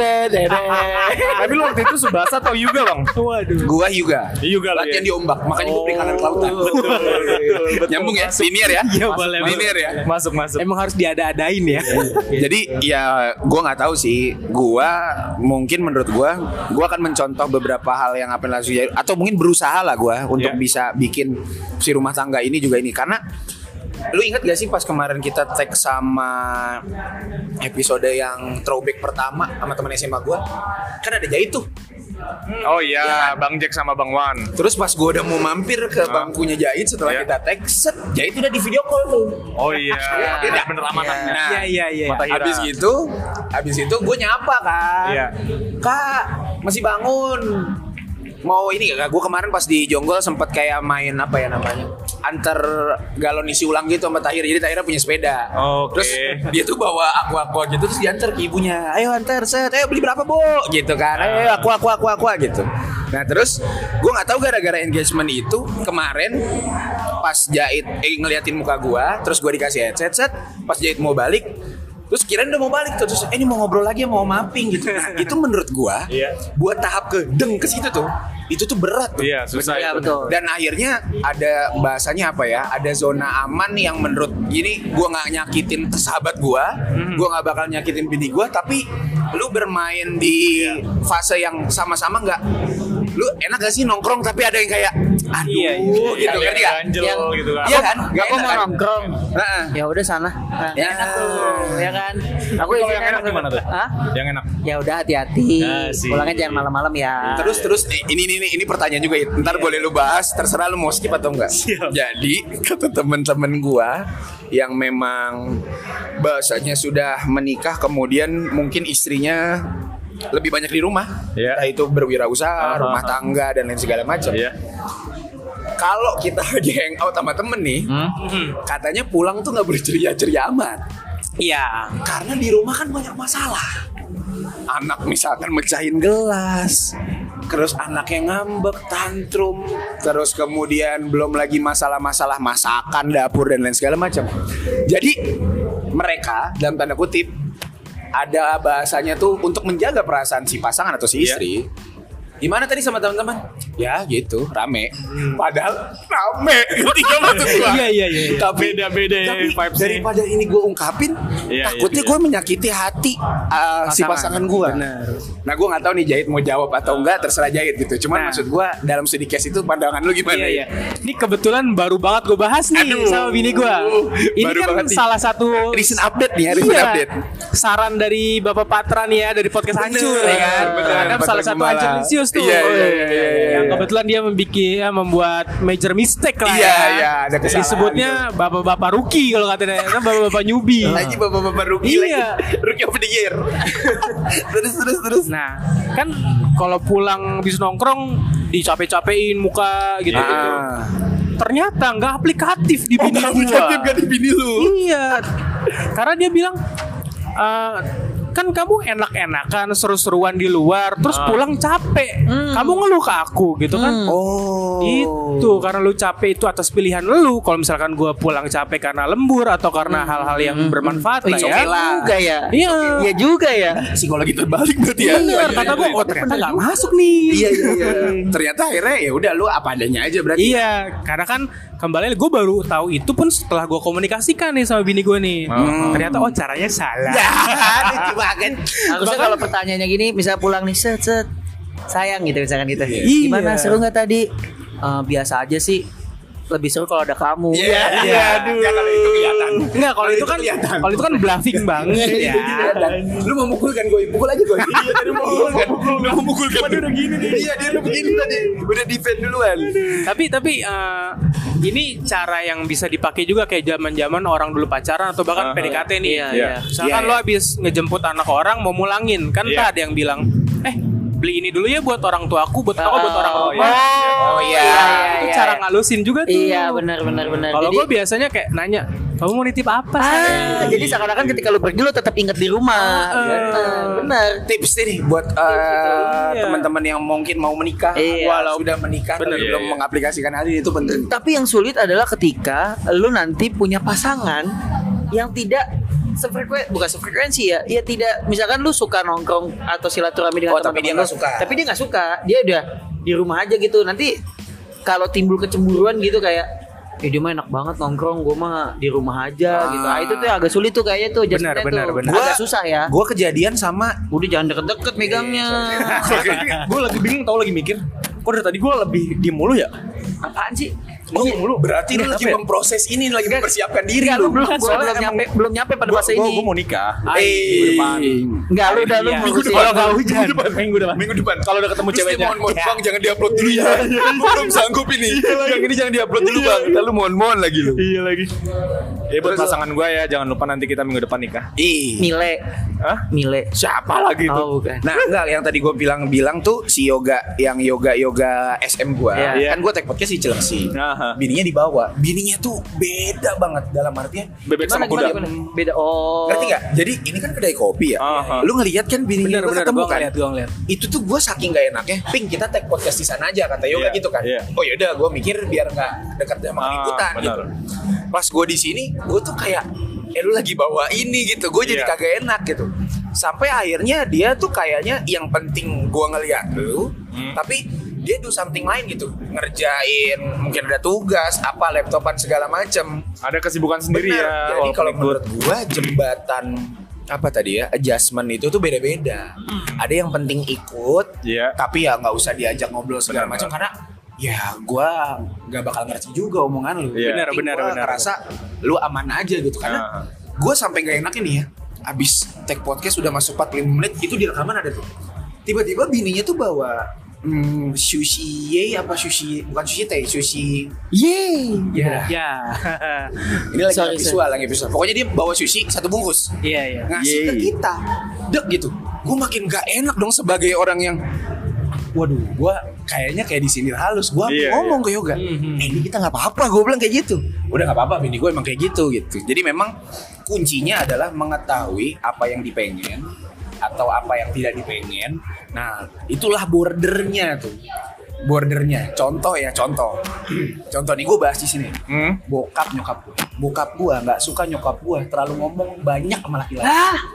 Tapi lu waktu itu Subasa atau Yuga Bang? Waduh. Gua Yuga. Yuga lah ya. Latihan di ombak, makanya gua perikanan kelautan. Betul. Nyambung ya, linear ya. Iya, boleh. Linear ya. Masuk. Emang harus diada-adain ya. Jadi ya gue nggak tahu sih. Menurut gue akan mencontoh beberapa hal yang apa langsung atau mungkin berusaha lah gue untuk bisa bikin si rumah tangga ini juga ini. Karena lu ingat gak sih pas kemarin kita tag sama episode yang throwback pertama sama teman SMA gue, kan ada Jahit tuh. Oh iya, Bang Jack sama Bang Wan. Terus pas gue udah mau mampir ke bangkunya Jahit setelah kita tag, Jahit udah di video call tuh. Oh iya. Dia Bener amanah. Nah, Iya. Habis itu gue nyapa kan. Iya. Kak, masih bangun. Mau ini gak? Gue kemarin pas di Jonggol sempet kayak main apa ya namanya, antar galon isi ulang gitu sama Tahir. Jadi Tahir punya sepeda. Oke. Terus dia tuh bawa aqua gitu, terus diantar ke ibunya. Ayo antar, ayo beli berapa Bu? Gitu kan. Ayo aqua gitu. Nah terus gue nggak tahu gara-gara engagement itu kemarin pas Jahit ngeliatin muka gue, terus gue dikasih headset, pas Jahit mau balik, Terus kirain udah mau balik tuh, terus ini mau ngobrol lagi mau mapping gitu. Nah, itu menurut gua buat tahap ke situ tuh itu tuh berat tuh. Iya, susah. Iya, betul. Dan akhirnya ada bahasanya apa ya? Ada zona aman yang menurut gini gua nggak nyakitin sahabat gua nggak bakal nyakitin bini gua, tapi lu bermain di fase yang sama-sama nggak, lu enak gak sih nongkrong tapi ada yang kayak aduh gitu kan ya? Yang gitu kan. Iya kan? Gak mau kan? nongkrong. Heeh. Ya udah sana. Nah, Ya. enak tuh, ya kan? Aku Kalau izin yang enak gimana tuh? Hah? Yang enak. Ya udah hati-hati. Asik. Pulangnya jangan malam-malam ya. Terus ini pertanyaan juga ya. Ntar boleh lu bahas, terserah lu mau skip atau enggak. Jadi kata temen-temen gua yang memang bahasanya sudah menikah kemudian mungkin istrinya lebih banyak di rumah, entah itu berwirausaha, rumah tangga dan lain segala macam. Kalau kita lagi hangout sama temen nih, katanya pulang tuh nggak boleh ceria-ceria amat. Iya. Karena di rumah kan banyak masalah. Anak misalkan mecahin gelas, terus anaknya ngambek, tantrum, terus kemudian belum lagi masalah-masalah masakan, dapur dan lain segala macam. Jadi mereka dalam tanda kutip ada bahasanya tuh untuk menjaga perasaan si pasangan atau si istri. Gimana tadi sama teman-teman? Ya gitu, rame. Padahal rame ketika maksud gua. Iya. Tapi Beda-beda ya tapi vibes-nya. daripada ini gue ungkapin, takutnya gue menyakiti hati si pasangan gue. Nah gue nggak tahu nih Jahit mau jawab atau enggak, terserah Jahit gitu. Cuman maksud gue dalam studi case itu pandangan lu gimana? Iya. Ini kebetulan baru banget gue bahas nih sama bini gue. Ini baru kan banget nih. salah satu Recent update nih, recent update. Saran dari Bapak Patra nih ya, dari podcast Hancur ya kan. Ada salah satu Hancur Lisius tuh. Iya. Yang kebetulan dia membuat major mistake lah Iya, ada kesalahan. Disebutnya bapak-bapak rookie kalau katanya, kan bapak-bapak newbie. Lagi bapak-bapak rookie Iya. lagi. Rookie of the year. terus. Nah, kan kalau pulang habis nongkrong dicapek-capein muka gitu. Ternyata nggak aplikatif di bini gua. Gak di bini lu. Iya. Karena dia bilang kan kamu enak-enakan seru-seruan di luar terus pulang capek. Kamu ngeluh ke aku gitu kan. Itu karena lu capek itu atas pilihan lu. Kalau misalkan gua pulang capek karena lembur atau karena hal-hal yang bermanfaat lah ya. Juga ya. Iya. Iya juga ya. Psikologi terbalik berarti ya. Iya, kata gua ternyata nggak masuk nih. Iya. Ternyata akhirnya ya udah lu apa adanya aja berarti. Iya, karena kan kembali gue baru tahu itu pun setelah gue komunikasikan nih sama bini gue nih. Ternyata caranya salah. Lucu banget. Harusnya kalau pertanyaannya gini, misal pulang nih set sayang gitu misalkan gitu. Iya. Gimana, seru nggak tadi? Biasa aja sih. Lebih seru kalau ada kamu. Iya. Aduh. Ya kalau itu kelihatan. Enggak, kalau itu kan kelihatan. kalau itu kan bluffing banget ya. Lu mau mukul kan gue? Pukul aja gue. Iya tadi mau mukul kan. Lu mau mukul kan. Dia udah gini nih. Iya dia udah begini tadi. Udah defend duluan. Tapi ini cara yang bisa dipakai juga kayak zaman-zaman orang dulu pacaran atau bahkan PDKT nih. Iya. Misalkan lo habis ngejemput anak orang mau mulangin, kan tak ada yang bilang, beli ini dulu ya buat orang tua aku, buat aku, buat orang rumah. Oh iya. Itu cara ngalusin juga tuh. Iya, benar. Kalau gue biasanya kayak nanya, kamu mau nitip apa? Jadi seakan-akan ketika lu pergi lu tetap ingat di rumah. Benar. Tips nih buat teman-teman yang mungkin mau menikah, walau sudah menikah tapi belum mengaplikasikan hal ini, itu penting. Tapi yang sulit adalah ketika lu nanti punya pasangan yang tidak bukan sefrekuensi ya. Ya tidak, misalkan lu suka nongkrong atau silaturahmi dengan teman-teman tapi dia lu, nggak suka. Tapi dia nggak suka. Dia udah di rumah aja gitu. Nanti kalau timbul kecemburuan gitu kayak dia mah enak banget nongkrong, gue mah di rumah aja gitu. Itu tuh agak sulit tuh kayaknya tuh. Benar. Agak susah ya. Gue kejadian sama. Udah jangan deket-deket megangnya. Gue lagi bingung, lagi mikir. Kok dari tadi gue lebih diem mulu ya? Apaan sih? Mulu. Berarti lu lagi memproses ini, lagi mempersiapkan diri lu. Belum nyampe pada fase ini. Gue mau nikah. Enggak, lu udah lu Minggu depan. Kalau hujan. Minggu depan. Kalau udah ketemu ceweknya. Mohon bang, jangan diupload dulu ya. Gue belum sanggup ini. Yang ini jangan diupload dulu bang. Lalu mohon lagi lu. Iya lagi. Buat pasangan gue ya, jangan lupa nanti kita minggu depan nikah. Mile. Hah? Mile. Siapa lagi itu? Oh, bukan. Nah enggak, yang tadi gue bilang tuh si yoga SM gue. Kan gue take podcast di Cilengsi. Bininya dibawa. Bininya tuh beda banget dalam artian bebek sama kuda. Beda. Oh. Ngerti gak? Jadi ini kan kedai kopi ya. Lu ngelihat kan bininya Bener, ketemu gua kan. ngeliat. Itu tuh gue saking gak enaknya. Ping, kita take podcast di sana aja kata yoga gitu kan. Oh yaudah, gue mikir biar gak dekat sama keributan gitu. Pas gue di sini, gue tuh kayak lu lagi bawa ini gitu. Gue jadi kagak enak gitu. Sampai akhirnya dia tuh kayaknya yang penting gue ngeliat lu, tapi dia do something lain gitu, ngerjain mungkin ada tugas apa, laptopan segala macem, ada kesibukan sendiri. Bener. Ya. Jadi kalau menurut gue jembatan apa tadi ya, adjustment itu tuh beda-beda. Ada yang penting ikut, tapi ya nggak usah diajak ngobrol segala macam karena ya gue nggak bakal ngerti juga omongan lu. Benar. Ngerasa lu aman aja gitu karena gue sampai nggak enak ini ya. Abis take podcast udah masuk 45 menit itu di rekaman ada tuh. Tiba-tiba bininya tuh bawa sushi bukan sushi teh, sushi ya. Ini lagi visual. Pokoknya dia bawa sushi 1 bungkus. Ngasih ke kita. Dek gitu. Gue makin gak enak dong sebagai orang yang waduh, gue kayaknya kayak disindir halus. Gue ngomong ke Yoga, ini kita nggak apa-apa. Gue bilang kayak gitu. Udah nggak apa-apa, bini gue emang kayak gitu. Jadi memang kuncinya adalah mengetahui apa yang dipengen atau apa yang tidak dipengen. Nah, itulah bordernya tuh. Contoh nih gue bahas di sini. Bokap gue nggak suka nyokap gue terlalu ngomong banyak sama laki-laki.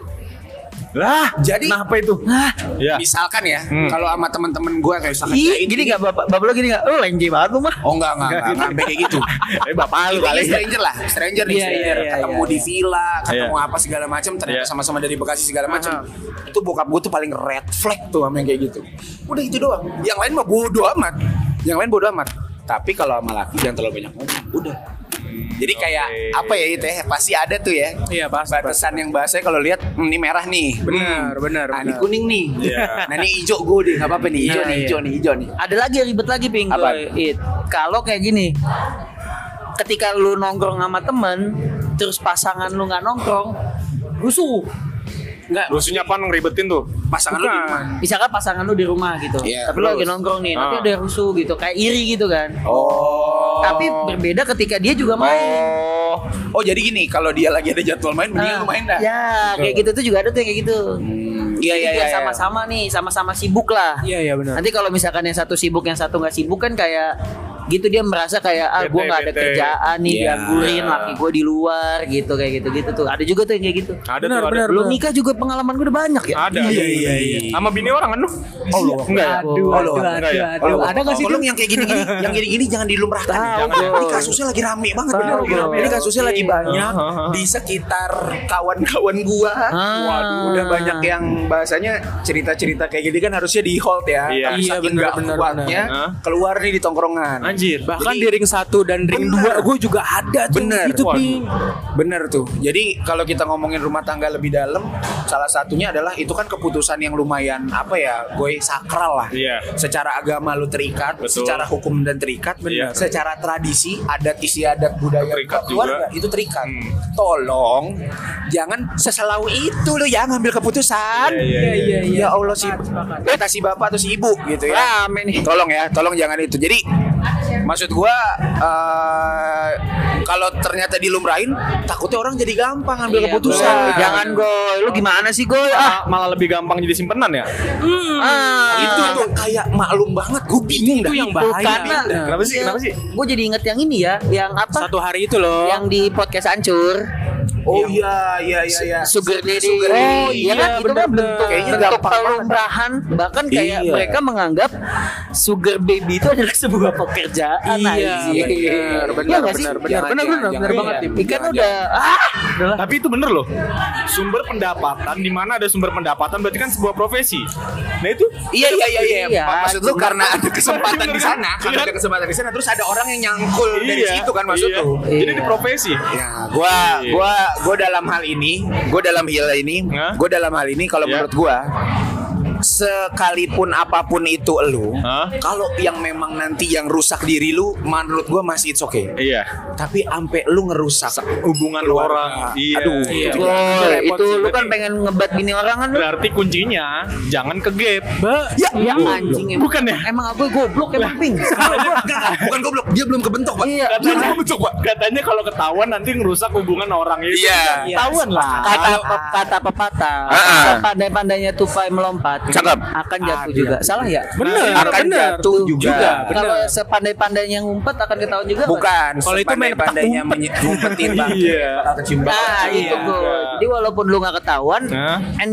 Jadi apa itu? Misalkan ya, kalau sama temen-temen gue kayak misalkan gini nggak bapak lo gini nggak? Lo lenje banget lo mah. Oh enggak sampai kayak gitu. Bapak lu kali. Stranger nih. Ketemu di villa, ketemu apa segala macam, ternyata sama-sama dari Bekasi segala macam. Itu bokap gue tuh paling red flag tuh sama yang kayak gitu. Udah itu doang. Yang lain mah bodo amat. Tapi kalau sama laki jangan terlalu banyak ngomong. Udah. Jadi kayak apa ya itu ya, pasti ada tuh ya. Iya, batasan yang bahasanya kalau lihat ini merah nih. Benar. Nah, ini kuning nih. Nah, ini hijau gue deh, enggak apa-apa nih. Hijau nih. Ada lagi ribet lagi Ping. Kalau kayak gini, ketika lu nongkrong sama temen, terus pasangan lu nggak nongkrong, rusuh. Rusuhnya apa ngeribetin tuh? Pasangan lu di rumah. Misalkan pasangan lu di rumah gitu, tapi lu lagi nongkrong nih, nanti ada rusuh gitu, kayak iri gitu kan. Tapi berbeda ketika dia juga main. Oh jadi gini, kalau dia lagi ada jadwal main, mendingan lu main dah. Ya, kayak gitu tuh juga ada tuh kayak gitu. Iya. Sama-sama nih, sama-sama sibuk lah. Iya benar. Nanti kalau misalkan yang satu sibuk, yang satu nggak sibuk kan kayak gitu, dia merasa kayak gue nggak ada kerjaan nih, dianggurin laki gue di luar gitu, kayak gitu tuh. Ada juga tuh yang kayak gitu. Ada. Belum nikah juga pengalaman gue udah banyak ya. Ada. Iya. Sama bini orang kan lu? Enggak. Aduh. Ada nggak sih? Tolong yang kayak gini jangan dilumrahkan. Ini kasusnya lagi rame banget. Ini kasusnya lagi banyak di sekitar kawan-kawan gua. Waduh, udah banyak yang bahasanya cerita-cerita kayak gini kan harusnya di hold ya. Tapi saking nggak kuatnya keluar nih di tongkrongan. Anjir, bahkan di ring 1 dan ring 2 gue juga ada tuh. Bener tuh. Jadi kalau kita ngomongin rumah tangga lebih dalam, salah satunya adalah itu kan keputusan yang lumayan apa ya, gue sakral lah. Secara agama lu terikat, secara hukum dan terikat, secara tradisi, adat istiadat budaya keluarga itu terikat. Tolong jangan seselau itu lu ya ngambil keputusan. Ya Allah sih, kata si bapak atau si ibu gitu ya. Tolong jangan itu. Jadi maksud gua kalau ternyata dilumrahin, takutnya orang jadi gampang ngambil keputusan. Jangan Goy, lu gimana sih Goy? Malah lebih gampang jadi simpenan ya. Itu tuh kayak maklum banget, gue bingung dah. Itu yang bahaya. Kenapa sih? Gue jadi inget yang ini ya, yang apa? Satu hari itu loh. Yang di podcast Hancur. Oh iya. Sugar daddy. Oh iya kan, itu kan bentuk pelumrahan. Bahkan kayak mereka menganggap sugar baby itu adalah sebuah pekerjaan. Benar banget. Ikan udah. Tapi itu bener loh. Sumber pendapatan, di mana ada sumber pendapatan berarti kan sebuah profesi. Nah itu. Iya. Maksud lu karena ada kesempatan di sana, terus ada orang yang nyangkul dari situ kan maksud lu. Jadi di profesi. Ya, gue dalam hal ini kalau menurut gue, sekalipun apapun itu lu, kalau yang memang nanti yang rusak diri lu, menurut gue masih it's okay. Tapi ampe lu ngerusak hubungan orang. Itu lu kan pengen ngebat bini orang kan lu. Berarti kuncinya jangan ke gap. Ya anjing. Bukan ya? Emang gue goblok emang Ping. Bukan goblok. Dia belum kebentuk, Pak. Iya. Katanya kalau ketahuan nanti ngerusak hubungan orang itu. Iya. Ketahuan lah. Kata pepatah, sepandai-pandainya tupai melompat Cakep. akan jatuh juga. Salah ya? Bener, Akan bener. jatuh juga. Kalau sepandai-pandainya ngumpet akan ketahuan juga. Bukan. Kalau itu main petak pandainya ngumpetin, Bang. Iya. Bakal kecium banget. Nah, itu gue. Jadi walaupun lu gak ketahuan, Hah? at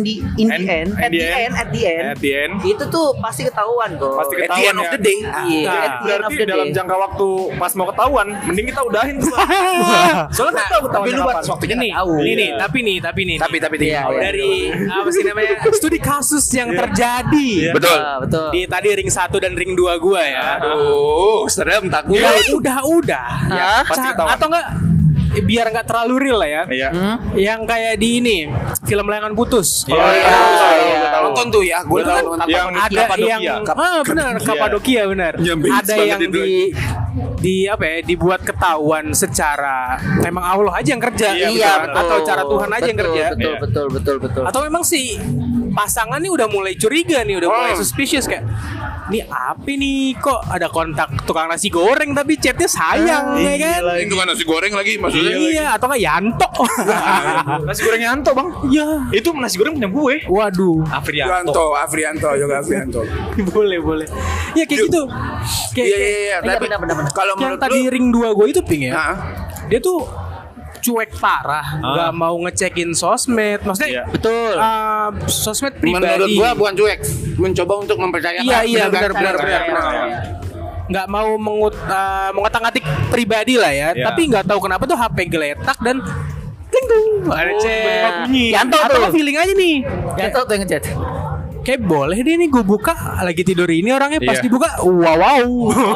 the end, itu tuh pasti ketahuan kok. Pasti At the ketahuan end of ya. the day. Iya, Nah, at the end Berarti of the dalam day. jangka waktu pas mau ketahuan, mending kita udahin tuh. Soalnya nggak tahu Tapi ketahuannya lu kapan. batas waktunya Ini, nggak tahu. ini, tapi nih. Tapi Iya, iya. Dari apa sih namanya? Studi kasus yang terjadi. Betul. Betul. Di tadi ring 1 dan ring 2 gua ya. Aduh, serem takut. Ya udah. Hah? Pasti ketahuan. Atau enggak biar nggak terlalu real lah ya. Iya. Yang kayak di ini film Layangan Putus. Iya, Kalau iya. Nonton tuh ya, gue Betul. nonton. Yang ada Kapadokia. yang benar Kapadokia benar. Nyambein Ada banget yang itu. di apa ya dibuat ketahuan secara memang Allah aja yang kerja. Iya, Iya, betul. Atau cara Tuhan aja yang kerja. Betul. Atau memang si pasangan nih udah mulai curiga nih, udah mulai suspicious kayak ini apa nih kok ada kontak tukang nasi goreng tapi chatnya sayang ya kan? Itu kan nasi goreng lagi maksudnya. Iya, atau nggak Yanto? Nasi goreng Yanto, Bang. Iya. Itu nasi goreng punya gue. Waduh. Afrianto, Yoga Afrianto. boleh. Ya kayak gitu. Kayak Iya. Tapi benar. kalau yang menurut tadi lu, ring 2 gue itu ping ya. Hah? Dia tuh cuek parah, nggak mau ngecekin sosmed, maksudnya Iya. Betul. sosmed menurut pribadi. gua bukan cuek, mencoba untuk mempercayakan. Iya, Benar, benar. Nggak mau mengotak-atik pribadi lah ya, Iya. tapi nggak tahu kenapa tuh HP geletak dan ting tung ada chat. Yanto Atau tuh. feeling aja nih. Yanto tuh yang ngechat. Kayak boleh deh nih gue buka lagi tidur ini orangnya pas Iya. dibuka wow.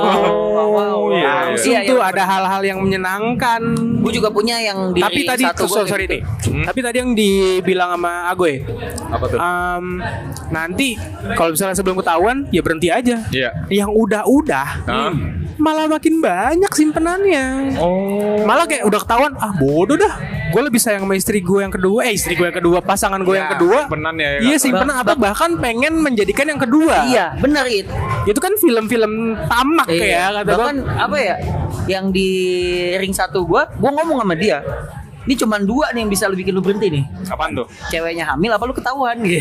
Iya, Langsung iya. tuh ada hal-hal yang menyenangkan. Gue juga punya yang di Tapi tadi satu gua sorry kayak nih. gitu. Tapi tadi yang dibilang sama Agoy. Apa tuh? Nanti kalau misalnya sebelum ketahuan ya berhenti aja. Iya. Yang udah-udah malah makin banyak simpenannya. Malah kayak udah ketahuan bodoh dah. Gue lebih sayang sama istri gue yang kedua. Istri gue yang kedua, pasangan gue yang kedua. simpenan ya, Iya kata. simpenan atau bahkan pengen menjadikan yang kedua. Iya, benar itu. Itu kan film-film tamak ya kata gue. Bahkan apa ya? Yang di ring 1 gua ngomong sama dia. Ini cuma 2 nih yang bisa lu bikin lu berhenti nih. Apaan tuh? Ceweknya hamil apa lu ketahuan gitu.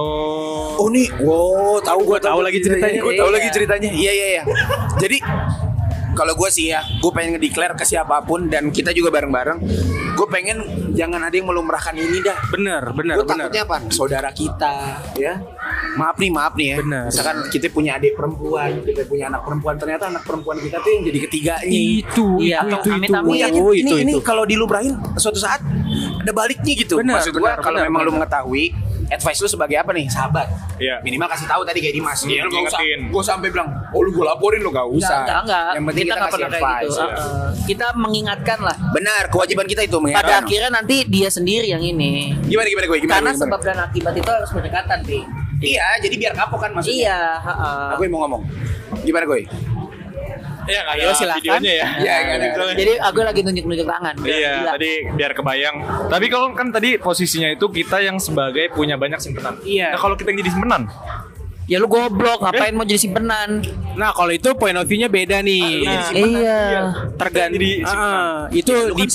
Oh. Oh nih, tahu tahu lagi ceritanya. Gue tahu Iya. lagi ceritanya. Iya. Jadi kalau gue sih ya, gue pengen ngedeclare ke siapapun dan kita juga bareng-bareng. Gue pengen jangan ada yang melumrahkan ini dah. Bener. Gue takutnya apa? Saudara kita, ya. Maaf nih ya. Bener. Misalkan kita punya adik perempuan, kita punya anak perempuan, ternyata anak perempuan kita tuh yang jadi ketiganya. Iya, amit-amit. Ini kalau dilumrahin suatu saat ada baliknya gitu. Bener, Maksud gua bener, kalau bener, memang lu bener. mengetahui, advice lu sebagai apa nih? Sahabat. Iya. Minimal kasih tahu tadi kayak Dimas. Iya, Lu gak usah. ngingetin. Gua sampai bilang, "Oh, lu gua laporin lu gak usah." Enggak. Yang penting kita, nggak kasih pernah kayak advice. gitu. ya. Kita mengingatkan lah. Benar, kewajiban kita itu Pada mengingatkan. akhirnya nanti dia sendiri yang ini. Gimana gue? Karena sebab dan akibat itu harus berdekatan, Pi. Iya, jadi biar kapok kan maksudnya. Iya, heeh. Aku yang mau ngomong. Gimana gue? Iya, nggak Ayo, ada silakan. videonya ya. Iya, nggak ada. Jadi aku lagi nunjuk-nunjuk tangan. Iya, Gila. tadi biar kebayang. Tapi kalau kan tadi posisinya itu kita yang sebagai punya banyak simpenan. Iya. Nah, kalau kita yang jadi simpenan, Ya lu goblok, ngapain mau jadi simpenan? Nah kalau itu point of view-nya beda nih. Iya. Tergantung. Jadi Itu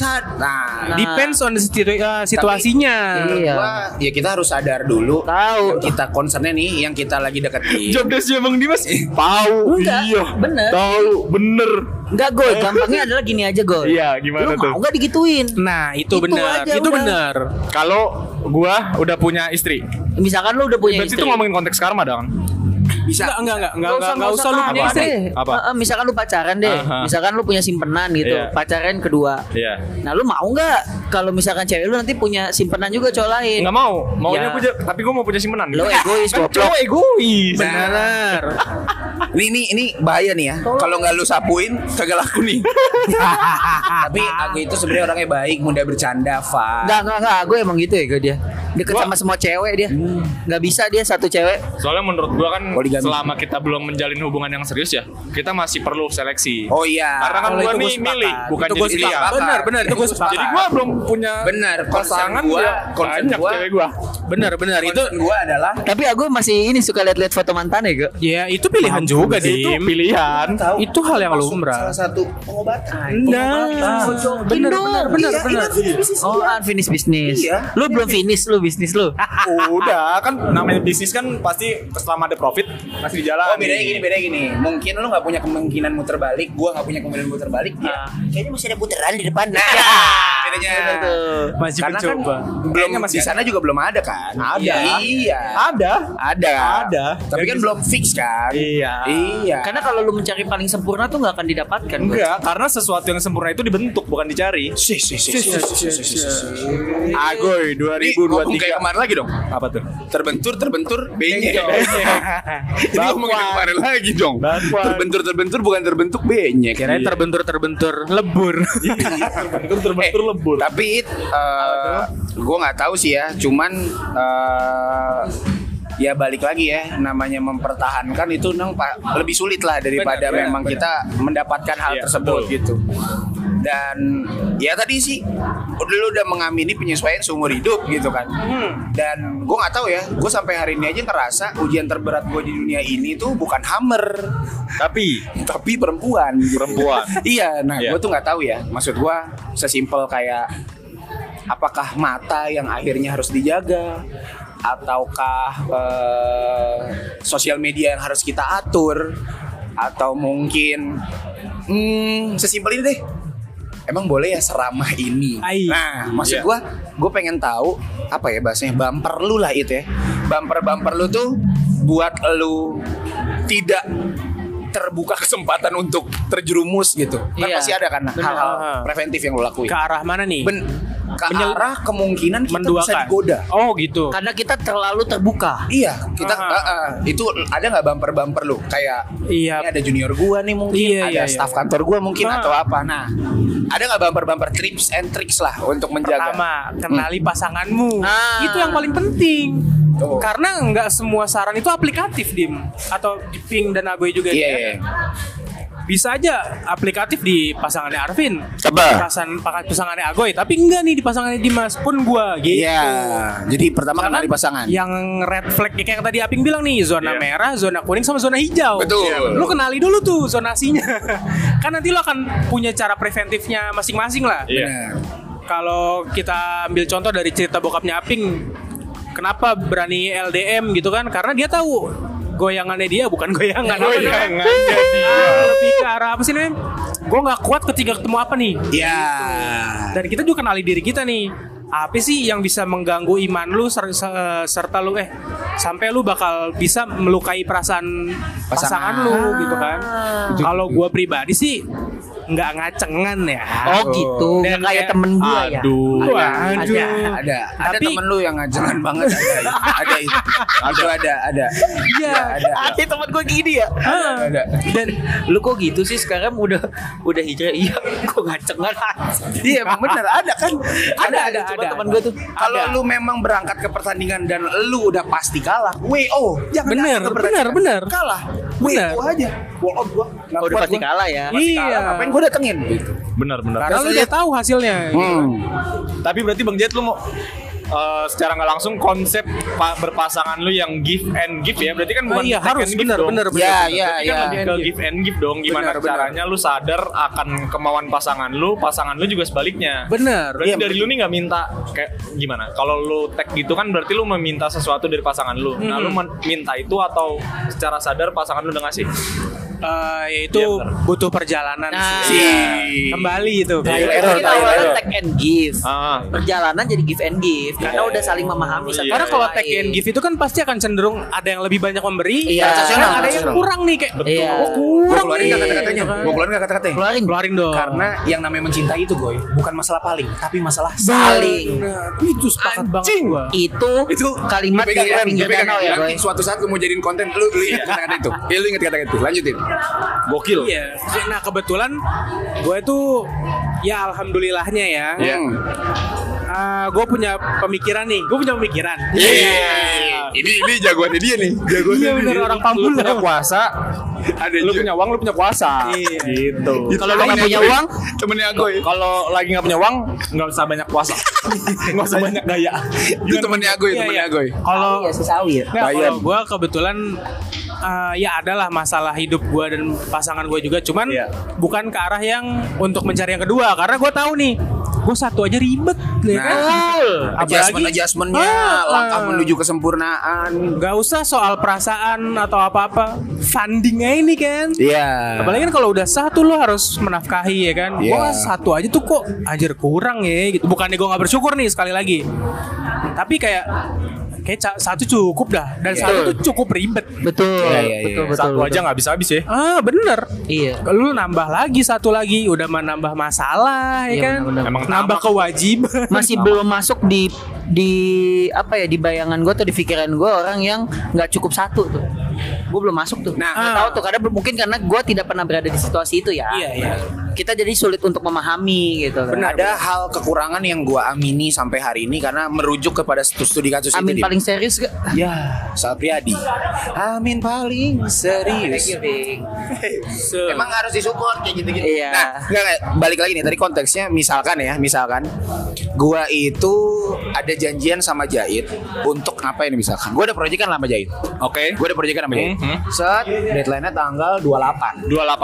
Nah, depends on the situasinya. Iya. ya kita harus sadar dulu. Tahu. Yang kita concernnya nih, yang kita lagi deketin. job desk-nya Bang Dimas tahu. Enggak, Iya. bener. Tahu, bener. Enggak, Goy. Gampangnya adalah gini aja, Goy. Iya, gimana Lu tuh? mau gak digituin? Nah itu Itu benar. aja, Itu udah. benar. Kalau gua udah punya istri, Misalkan lu udah punya berarti istri. itu ngomongin konteks karma dong. Bisa. Enggak Nggak usah lu punya apa istri. deh. Apa? Misalkan lu pacaran deh. Aha. Misalkan lu punya simpenan gitu. Iya. Pacaran kedua. Iya. Nah, lu mau nggak kalau misalkan cewek lu nanti punya simpenan juga cowok lain? Nggak mau, maunya Ya. punya, tapi gua mau punya simpenan. Lo egois, Kan goblok. cowok egois. Benar. Ini bahaya nih ya. Kalau nggak lu sapuin, kagak laku nih. Tapi aku itu sebenarnya orangnya baik, mudah bercanda, Fa. Enggak, gue emang gitu ya gue dia. Deket sama semua cewek dia. Nggak bisa dia satu cewek. Soalnya menurut gua kan Poligami. selama kita belum menjalin hubungan yang serius ya, kita masih perlu seleksi. Oh iya. Karena kan Kalau gua itu nih gua sepakat. milih, bukan Itu gua jadi sepakat. pilihan. Benar, itu gue sepakat. Jadi gua belum punya Benar, pasangan concern ya concern banyak gua, cewek gua. Benar itu concern gua adalah Tapi aku masih ini suka lihat-lihat foto mantannya gue. ya itu pilihan juga Itu Dim. pilihan. Itu hal yang lumrah. salah satu pengobatan. Nah, benar. Oh, unfinished business. Iya. Lu belum finish lu bisnis lu. Udah kan namanya bisnis kan pasti selama ada profit masih di jalan. Oh bedanya gini. Mungkin lu nggak punya kemungkinan muter balik, gua nggak punya kemungkinan muter balik. Ya, kayaknya masih ada putaran di depan. Nah, bedanya. Masih Karena mencoba. kan belum di sana juga belum ada kan? Ada. Iya. Ada. Tapi kan belum fix kan? Iya. Karena kalau lu mencari paling sempurna tuh nggak akan didapatkan. Gue. Enggak, karena sesuatu yang sempurna itu dibentuk bukan dicari. Agoy Ini ngomong kayak 2023. kemarin lagi dong. Apa tuh? Terbentur benyek. Ini ngomong kayak kemarin lagi dong. Bakwan. Terbentur bukan terbentuk benyek. Kirain terbentur lebur. Terbentur lebur. Tapi gue nggak tahu sih ya. Cuman ya balik lagi ya, namanya mempertahankan itu lebih sulit lah daripada memang kita mendapatkan hal Iya, tersebut betul. gitu. Dan ya tadi sih lu udah mengamini penyesuaian seumur hidup gitu kan. Dan gue nggak tahu ya, gue sampai hari ini aja ngerasa ujian terberat gue di dunia ini tuh bukan hammer, tapi perempuan. Iya, nah Iya. gue tuh nggak tahu ya. Maksud gue sesimpel kayak apakah mata yang akhirnya harus dijaga, ataukah sosial media yang harus kita atur, atau mungkin sesimpel ini deh, emang boleh ya seramah ini? Ai. Nah, maksud gue pengen tahu apa ya bahasanya, bumper lu lah itu ya, bumper lu tuh buat lu tidak terbuka kesempatan untuk terjerumus gitu. Kan Iya, pasti ada kan hal-hal preventif yang lu lakuin. Ke arah mana nih? Ke arah kemungkinan kita bisa digoda. Oh gitu. Karena kita terlalu terbuka. Iya, kita itu ada nggak bumper lu kayak Iya. ini ada junior gua nih mungkin, Iya, ada iya, staff kantor gua mungkin atau apa. Nah, ada nggak bumper tips and tricks lah untuk menjaga? Pertama, kenali pasanganmu. Ah. Itu yang paling penting. Tuh. Karena nggak semua saran itu aplikatif, Dim. Atau di Pink dan Agoy juga. Iya. Bisa aja aplikatif di pasangannya Arvin, Coba. pasangannya Agoy, tapi enggak nih di pasangannya Dimas pun gua gitu. Iya. Jadi pertama Karena kenali pasangan. Yang red flag kayak yang tadi Aping bilang nih, zona merah, zona kuning sama zona hijau. Betul. Lu kenali dulu tuh zonasinya. Kan nanti lu akan punya cara preventifnya masing-masing lah. Benar. Kalau kita ambil contoh dari cerita bokapnya Aping, kenapa berani LDM gitu kan? Karena dia tahu goyangannya dia bukan goyangan. Goyangannya Lebih ke arah apa sih namanya? Gue nggak kuat ketika ketemu apa nih. Iya. Dan kita juga kenali diri kita nih. Apa sih yang bisa mengganggu iman lu serta lu sampai lu bakal bisa melukai perasaan pasangan lu gitu kan. Kalau gua pribadi sih nggak ngacengan ya. Oh gitu. Dan Nggak kayak kayak- temen gue ya. Ada Tapi- temen lu yang ngajangan banget ada itu. Ada. Iya. Ada temen gue gini ya. Ada. Dan lu kok gitu sih sekarang udah hijrah? Iya, kok ngacengan. Iya, bener ada kan? Ada. Coba temen gue tuh. Kalau lu memang berangkat ke pertandingan dan lu udah pasti kalah, WO, jangan Bener, datang ke pertandingan. bener. Kalah, Bener. WO aja. Wall out gua. Nggak Oh, udah kuat pasti gua. kalah ya. Pasti Iya. kalah, ngapain gua datengin gitu. Benar. Karena lu udah tahu hasilnya. Tapi berarti Bang Jet lu mau secara nggak langsung konsep berpasangan lu yang give and give ya, berarti kan bukan iya, take harus and give bener. dong. Iya, Berarti kan iya. lebih ke give and give dong. Gimana Bener. caranya lu sadar akan kemauan pasangan lu juga sebaliknya. Bener. Berarti Iya, dari lu nih nggak minta kayak gimana? Kalau lu tag gitu kan berarti lu meminta sesuatu dari pasangan lu. Nah, lu minta itu atau secara sadar pasangan lu udah ngasih? Yaitu Iya, bener. butuh perjalanan Nah. sih. Kembali itu. Trial Kita error. awalnya take and give. Ah. Perjalanan jadi give and give karena udah saling memahami satu Karena sama kalau lain. take and give itu kan pasti akan cenderung ada yang lebih banyak memberi, Iya. dan ada yang kurang nih kayak Iya. Gua kurang keluarin nih. nggak kata-katanya? Gua keluarin nggak kata-katanya? Keluarin dong. Karena yang namanya mencintai itu, Goy, bukan masalah paling, tapi masalah saling. Itu sepakat banget gua. Itu kalimat Pegang, dari pinggir pegang. danau ya, Nanti Boy. suatu saat lu mau jadiin konten, lu ingat kata-kata itu. Lu ingat kata-kata itu. Lanjutin. Gokil. Iya. Nah kebetulan gue tuh ya alhamdulillahnya ya. Iya. gue punya pemikiran nih. Gue punya pemikiran. Ini jagoannya dia nih. Iya benar, orang Pamulang. Lu punya kuasa, lu punya uang, lu punya kuasa. Iya. Gitu. Kalau lu nggak punya uang, Temennya Agoy. Kalau lagi nggak punya uang, nggak usah banyak kuasa, nggak usah banyak gaya. Itu temennya Agoy, temennya Agoy. Kalau ya sesawi ya. Nah, kalau gue kebetulan ya adalah masalah hidup gue dan pasangan gue juga, cuman bukan ke arah yang untuk mencari yang kedua, karena gue tahu nih, gue satu aja ribet, ya kan? Adjustment-adjustmentnya, langkah menuju kesempurnaan. Gak usah soal perasaan atau apa-apa, fundingnya ini kan. Iya. Apalagi kan kalau udah satu lo harus menafkahi ya kan. Gue satu aja tuh kok anjir kurang ya gitu. Bukannya gue gak bersyukur nih sekali lagi, tapi kayak satu cukup dah, dan satu tuh cukup ribet. Betul. Betul. Satu aja nggak bisa habis ya. Bener. Iya. Lu nambah lagi satu lagi udah menambah masalah ya kan. Bener. Emang nambah kewajiban. Masih belum masuk di apa ya, di bayangan gue atau di pikiran gue orang yang nggak cukup satu tuh. Gue belum masuk tuh. Nah, nggak tahu tuh, karena mungkin karena gue tidak pernah berada di situasi itu ya. Iya. Kita jadi sulit untuk memahami gitu. Benar. Ada hal kekurangan yang gua amini sampai hari ini karena merujuk kepada studi kasus Amin itu. paling serius gak? Ya, Sal Priadi. Amin paling serius. Emang harus disupport kayak gitu-gitu. Iya. Nah, enggak, balik lagi nih tadi konteksnya misalkan gua itu ada janjian sama Jait untuk ngapain misalkan. Gua ada proyek kan sama Jait. Oke. Gua ada proyek sama Jait. Set, deadline-nya tanggal 28.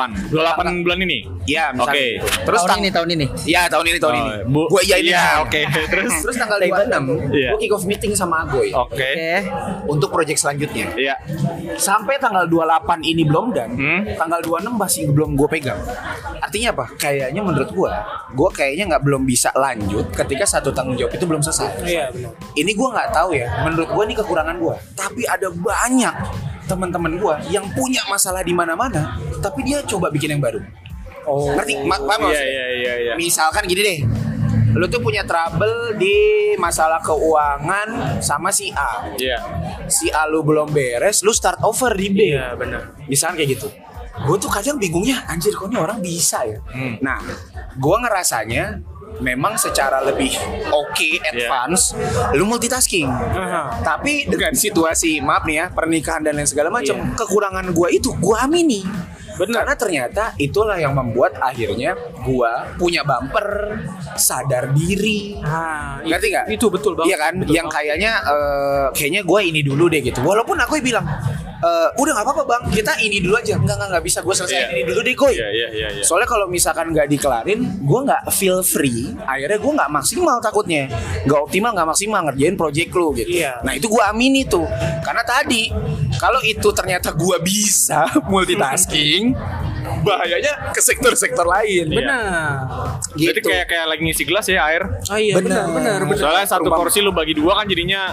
28 bulan ini. Iya, misalkan. Oke. Terus tahun ini. Iya, tahun ini. Gua iyain. Iya, oke. Terus tanggal 26 Iya. gua kick off meeting sama Agoy. Oke. Untuk proyek selanjutnya. Iya. Sampai tanggal 28 ini belum dan tanggal 26 masih belum gue pegang. Artinya apa? Kayaknya menurut gue kayaknya belum bisa lanjut ketika satu tanggung jawab itu belum selesai. Iya benar. Ini gue nggak tahu ya. Menurut gue ini kekurangan gue. Tapi ada banyak teman-teman gue yang punya masalah di mana-mana, tapi dia coba bikin yang baru. Oh. Ngerti? Paham maksudnya? Iya. Misalkan gini deh. Lu tuh punya trouble di masalah keuangan sama si A. Iya. Si A lu belum beres, lu start over di B. Iya benar. Misalkan kayak gitu. Gue tuh kadang bingungnya, anjir kok ini orang bisa ya. Nah, gue ngerasanya memang secara lebih advance, lu multitasking. Tapi dengan situasi, maaf nih ya, pernikahan dan lain segala macam, kekurangan gue itu gue amini. Bener. Karena ternyata itulah yang membuat akhirnya gua punya bumper, sadar diri. Ngerti nggak? Itu betul banget. Iya kan? Betul yang banget. kayaknya gua ini dulu deh gitu. Walaupun aku bilang, udah nggak apa-apa bang, kita ini dulu aja. Nggak bisa, gue selesai ini dulu deh Goy. Iya. Soalnya kalau misalkan nggak dikelarin, gue nggak feel free. Akhirnya gue nggak maksimal takutnya, nggak optimal, nggak maksimal ngerjain project lu gitu. Iya. Nah itu gue amini tuh, karena tadi kalau itu ternyata gue bisa multitasking, bahayanya ke sektor-sektor lain. Benar. Jadi Gitu. kayak lagi ngisi gelas ya air. Oh iya benar. Soalnya satu porsi lu bagi dua kan jadinya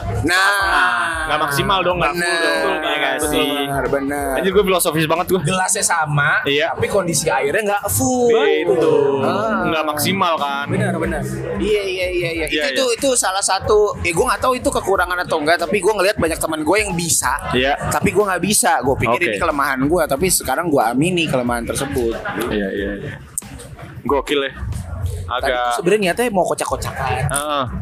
nggak maksimal dong, nggak full dong. Iya nggak sih? Benar. Anjir gue filosofis banget gue. Gelasnya sama, Iya. tapi kondisi airnya nggak full. Itu nggak maksimal kan? Benar. Iya. Iya, Itu salah satu. Gue nggak tahu itu kekurangan atau enggak, tapi gue ngelihat banyak teman gue yang bisa. Iya. Tapi gue nggak bisa. Gue pikir Oke. ini kelemahan gue, tapi sekarang gue amini kelemahan tersebut. Iya. Gokil ya. Tadi tuh Agak. sebenarnya niatnya mau kocak-kocakan.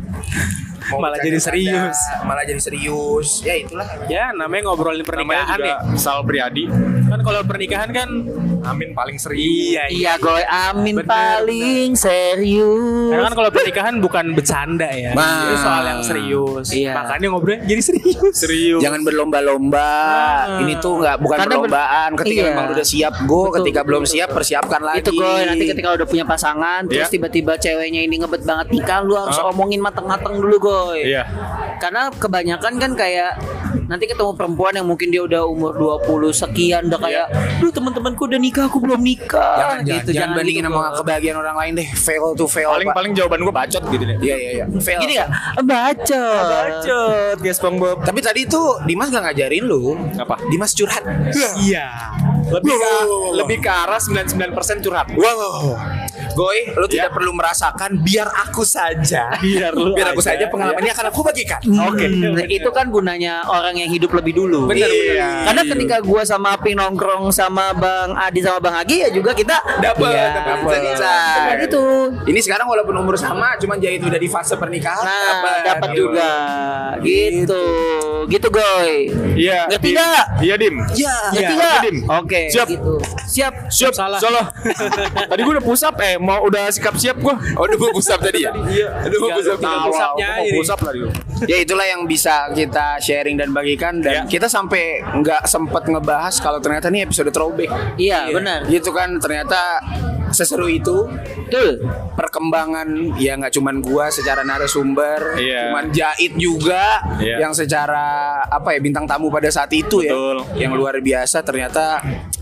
Malah jadi serius. Malah jadi serius. Ya itulah. Ya namanya ngobrolin Namanya pernikahan juga ya. Sal Priadi. Kan kalau pernikahan kan Amin paling serius. Iya Goy, amin Bener, paling serius. karena kan kalau pernikahan bukan bercanda ya. Nah. Itu soal yang serius. Iya. Makanya ngobrolnya jadi serius. Jangan berlomba-lomba. Ini tuh bukan Karena perlombaan. Ketika iya. memang udah siap go, Betul, ketika belum betul. siap persiapkan lagi. Itu Goy, nanti ketika udah punya pasangan, terus Iya. tiba-tiba ceweknya ini ngebet banget nikah, lu harus omongin mateng-mateng dulu Goy. Iya. Karena kebanyakan kan kayak nanti ketemu perempuan yang mungkin dia udah umur 20 sekian udah kayak, duh teman-temanku udah nikah, aku belum nikah. Jangan bandingin gitu, sama Goy. kebahagiaan orang lain deh. Fail to fail. Paling jawaban gue bacot gitu deh. Iya. Fail. Gini gak? Bacot. Guys, Bang Bob. Tapi tadi tuh Dimas gak ngajarin lu. Apa? Dimas curhat. Iya. Lebih ke arah 99% curhat. Wow. Goy, lu tidak perlu merasakan, biar aku saja. Biar aku saja pengalamannya akan aku bagikan. Oke. Itu kan gunanya orang yang hidup lebih dulu. Bener. Karena ketika gua sama Aping nongkrong sama Bang Adi sama Bang Agi ya juga kita dapat Kayak gitu. Ini sekarang walaupun umur sama, cuman Jahit udah di fase pernikahan. Dapat juga. Gitu. Gitu Goy. Iya. Ngerti enggak? Iya, Dim. Iya, ngerti enggak? Dim. Oke, Siap. gitu. Siap. Salah. Tadi gue udah push up mau udah sikap-siap gue. Oh, udah mau push up tadi ya? Iya. Udah mau push up. Push up tadi. Ya itulah yang bisa kita sharing dan bagikan, dan kita sampai nggak sempet ngebahas kalau ternyata nih episode throwback. Iya, benar. Gitu kan, ternyata seseru itu. Betul. Perkembangan ya nggak cuman gua secara narasumber, cuman Jahit juga yang secara bintang tamu pada saat itu. Betul. Yang luar biasa ternyata.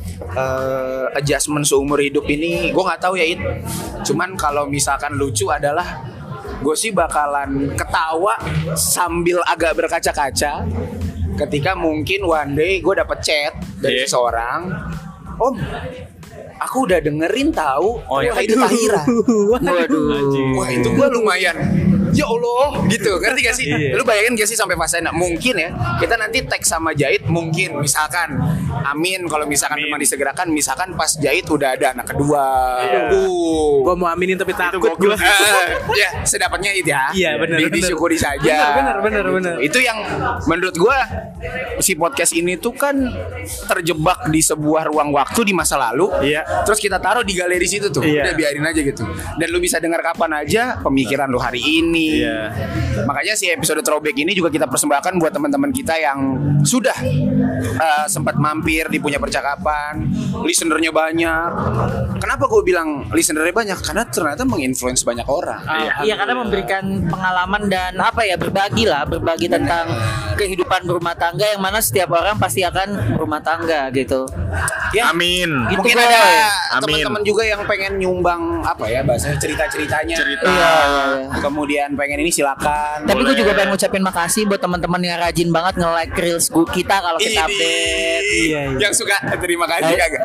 Adjustment seumur hidup ini gue nggak tahu ya It. Cuman kalau misalkan lucu adalah gue sih bakalan ketawa sambil agak berkaca-kaca ketika mungkin one day gue dapet chat dari seseorang, Om, aku udah dengerin tahu itu Tahira. Waduh. Wah itu gue lumayan. Ya Allah, gitu. Ngerti gak sih? Lu bayangin gak sih sampai fase mungkin ya kita nanti tag sama Jahit, mungkin misalkan amin kalau misalkan memang disegerakan, misalkan pas Jahit udah ada anak kedua. Gua mau aminin tapi takut gua. Ya sedapatnya itu ya. Iya benar. Disyukuri saja. Benar. Itu yang menurut gua si podcast ini tuh kan terjebak di sebuah ruang waktu di masa lalu. Terus kita taruh di galeri situ tuh. Udah biarin aja gitu. Dan lu bisa dengar kapan aja pemikiran lu hari ini. Makanya si episode throwback ini juga kita persembahkan buat teman-teman kita yang sudah sempat mampir di Punya Percakapan, listenernya banyak. Kenapa gue bilang listenernya banyak? Karena ternyata menginfluence banyak orang. Iya, karena memberikan pengalaman dan berbagi tentang kehidupan berumah tangga, yang mana setiap orang pasti akan berumah tangga gitu. Ya, amin. Mungkin gitu, ada amin. teman-teman juga yang pengen nyumbang bahasanya cerita-ceritanya. Kemudian pengen ini silakan. Tapi gue juga pengen ngucapin makasih buat teman-teman yang rajin banget nge-like reels kita kalau kita update. Yang suka terima kasih kagak?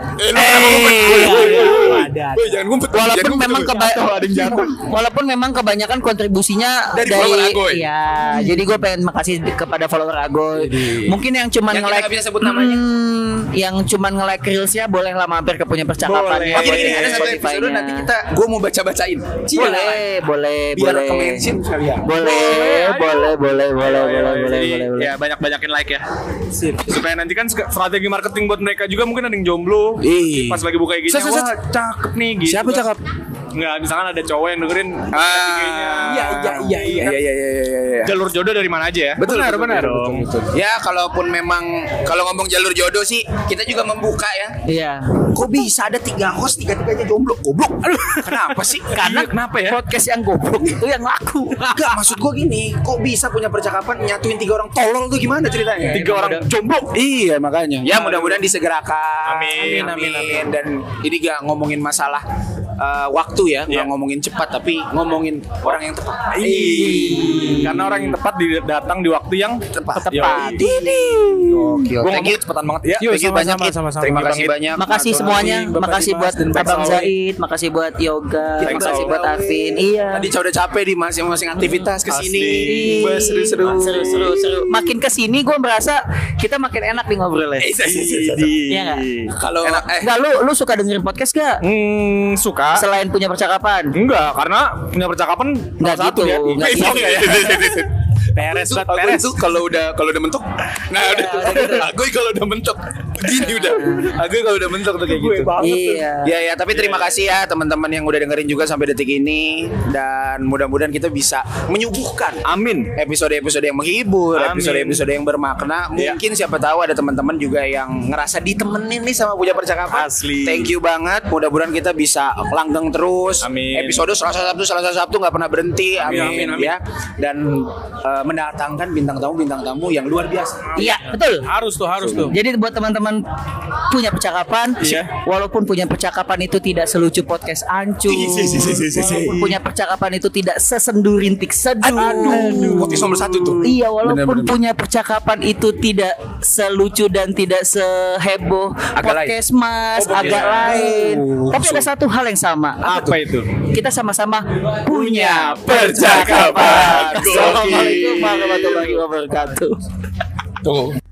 Ada. Jangan ngumpet. Walaupun memang kebanyakan kontribusinya dari follower Agoy. Iya, jadi gue pengen makasih kepada follower Agoy. Mungkin yang cuman yang nge-like, kita bisa sebut namanya. Yang cuman nge-like reelsnya boleh lah mampir ke Punya Percakapan. Gini, ada satu episode nanti gue mau baca-bacain. Boleh. Biar ke-mention kalian. Boleh. Ya banyakin like ya. Supaya nanti kan strategi marketing buat mereka juga, mungkin ada yang jomblo. Pas lagi buka IG-nya, wah cakep nih gitu. Siapa cakep? Enggak, misalkan ada cowok yang dengerin IG-nya. Iya. Jalur jodoh dari mana aja ya? Betul. Betul. Ya, kalaupun memang kalau ngomong jalur jodoh sih, kita juga membuka ya. Iya. Kok bisa ada 3 host, 3-3-nya jomblo? Goblok. Kenapa sih? Karena kenapa ya? Podcast yang goblok itu yang laku. Enggak, maksud gue gini, kok bisa Punya Percakapan nyatuin 3 orang tolol tuh gimana ceritanya? 3 orang jomblo. Iya, makanya. Ya, mudah-mudahan disegerakan. Amin. Dan ini gak ngomongin masalah waktu ya, nggak ngomongin cepat, tapi ngomongin orang yang tepat. Karena orang yang tepat datang di waktu yang tepat. Gokil. Thank you, cepetan banget ya. Yuk, Thank you banyak. sama-sama. Terima kasih banyak. Makasih semuanya. Makasih buat Abang Zaid, makasih buat Yoga, makasih buat Arvin. Iya. Tadi udah capek di masing-masing aktivitas kesini. Seru. Makin kesini gue merasa kita makin enak nih ngobrolnya. Iya nggak? Kalau nggak, lu suka dengerin podcast gak? Suka. Selain Punya Percakapan? Enggak, karena Punya Percakapan nggak gitu. Nggak gitu. Beres. Itu kalau udah mentok. Nah, Agoy kalau udah mentok. Begini udah. Agoy kalau udah mentok tuh kayak gitu. Iya. Ya, tapi terima kasih ya teman-teman yang udah dengerin juga sampai detik ini, dan mudah-mudahan kita bisa menyuguhkan episode-episode yang menghibur, episode-episode yang bermakna. Mungkin siapa tahu ada teman-teman juga yang ngerasa ditemenin nih sama Punya Percakapan. Asli. Thank you banget. Mudah-mudahan kita bisa langgeng terus. Episode Selasa Sabtu nggak pernah berhenti. Amin. Ya. Dan mendatangkan bintang tamu yang luar biasa. Iya, betul. Harus tuh. Jadi buat teman-teman teman-teman punya percakapan, walaupun punya percakapan itu tidak selucu podcast Ancu, walaupun punya percakapan itu tidak sesendurintik seduh. Podcast nomor 1 tuh. Iya, walaupun punya percakapan itu tidak selucu dan tidak seheboh podcast Mas, agak lain. Tapi ada satu hal yang sama. Apa itu? Kita sama-sama punya percakapan. Assalamualaikum warahmatullahi wabarakatuh. Tuh.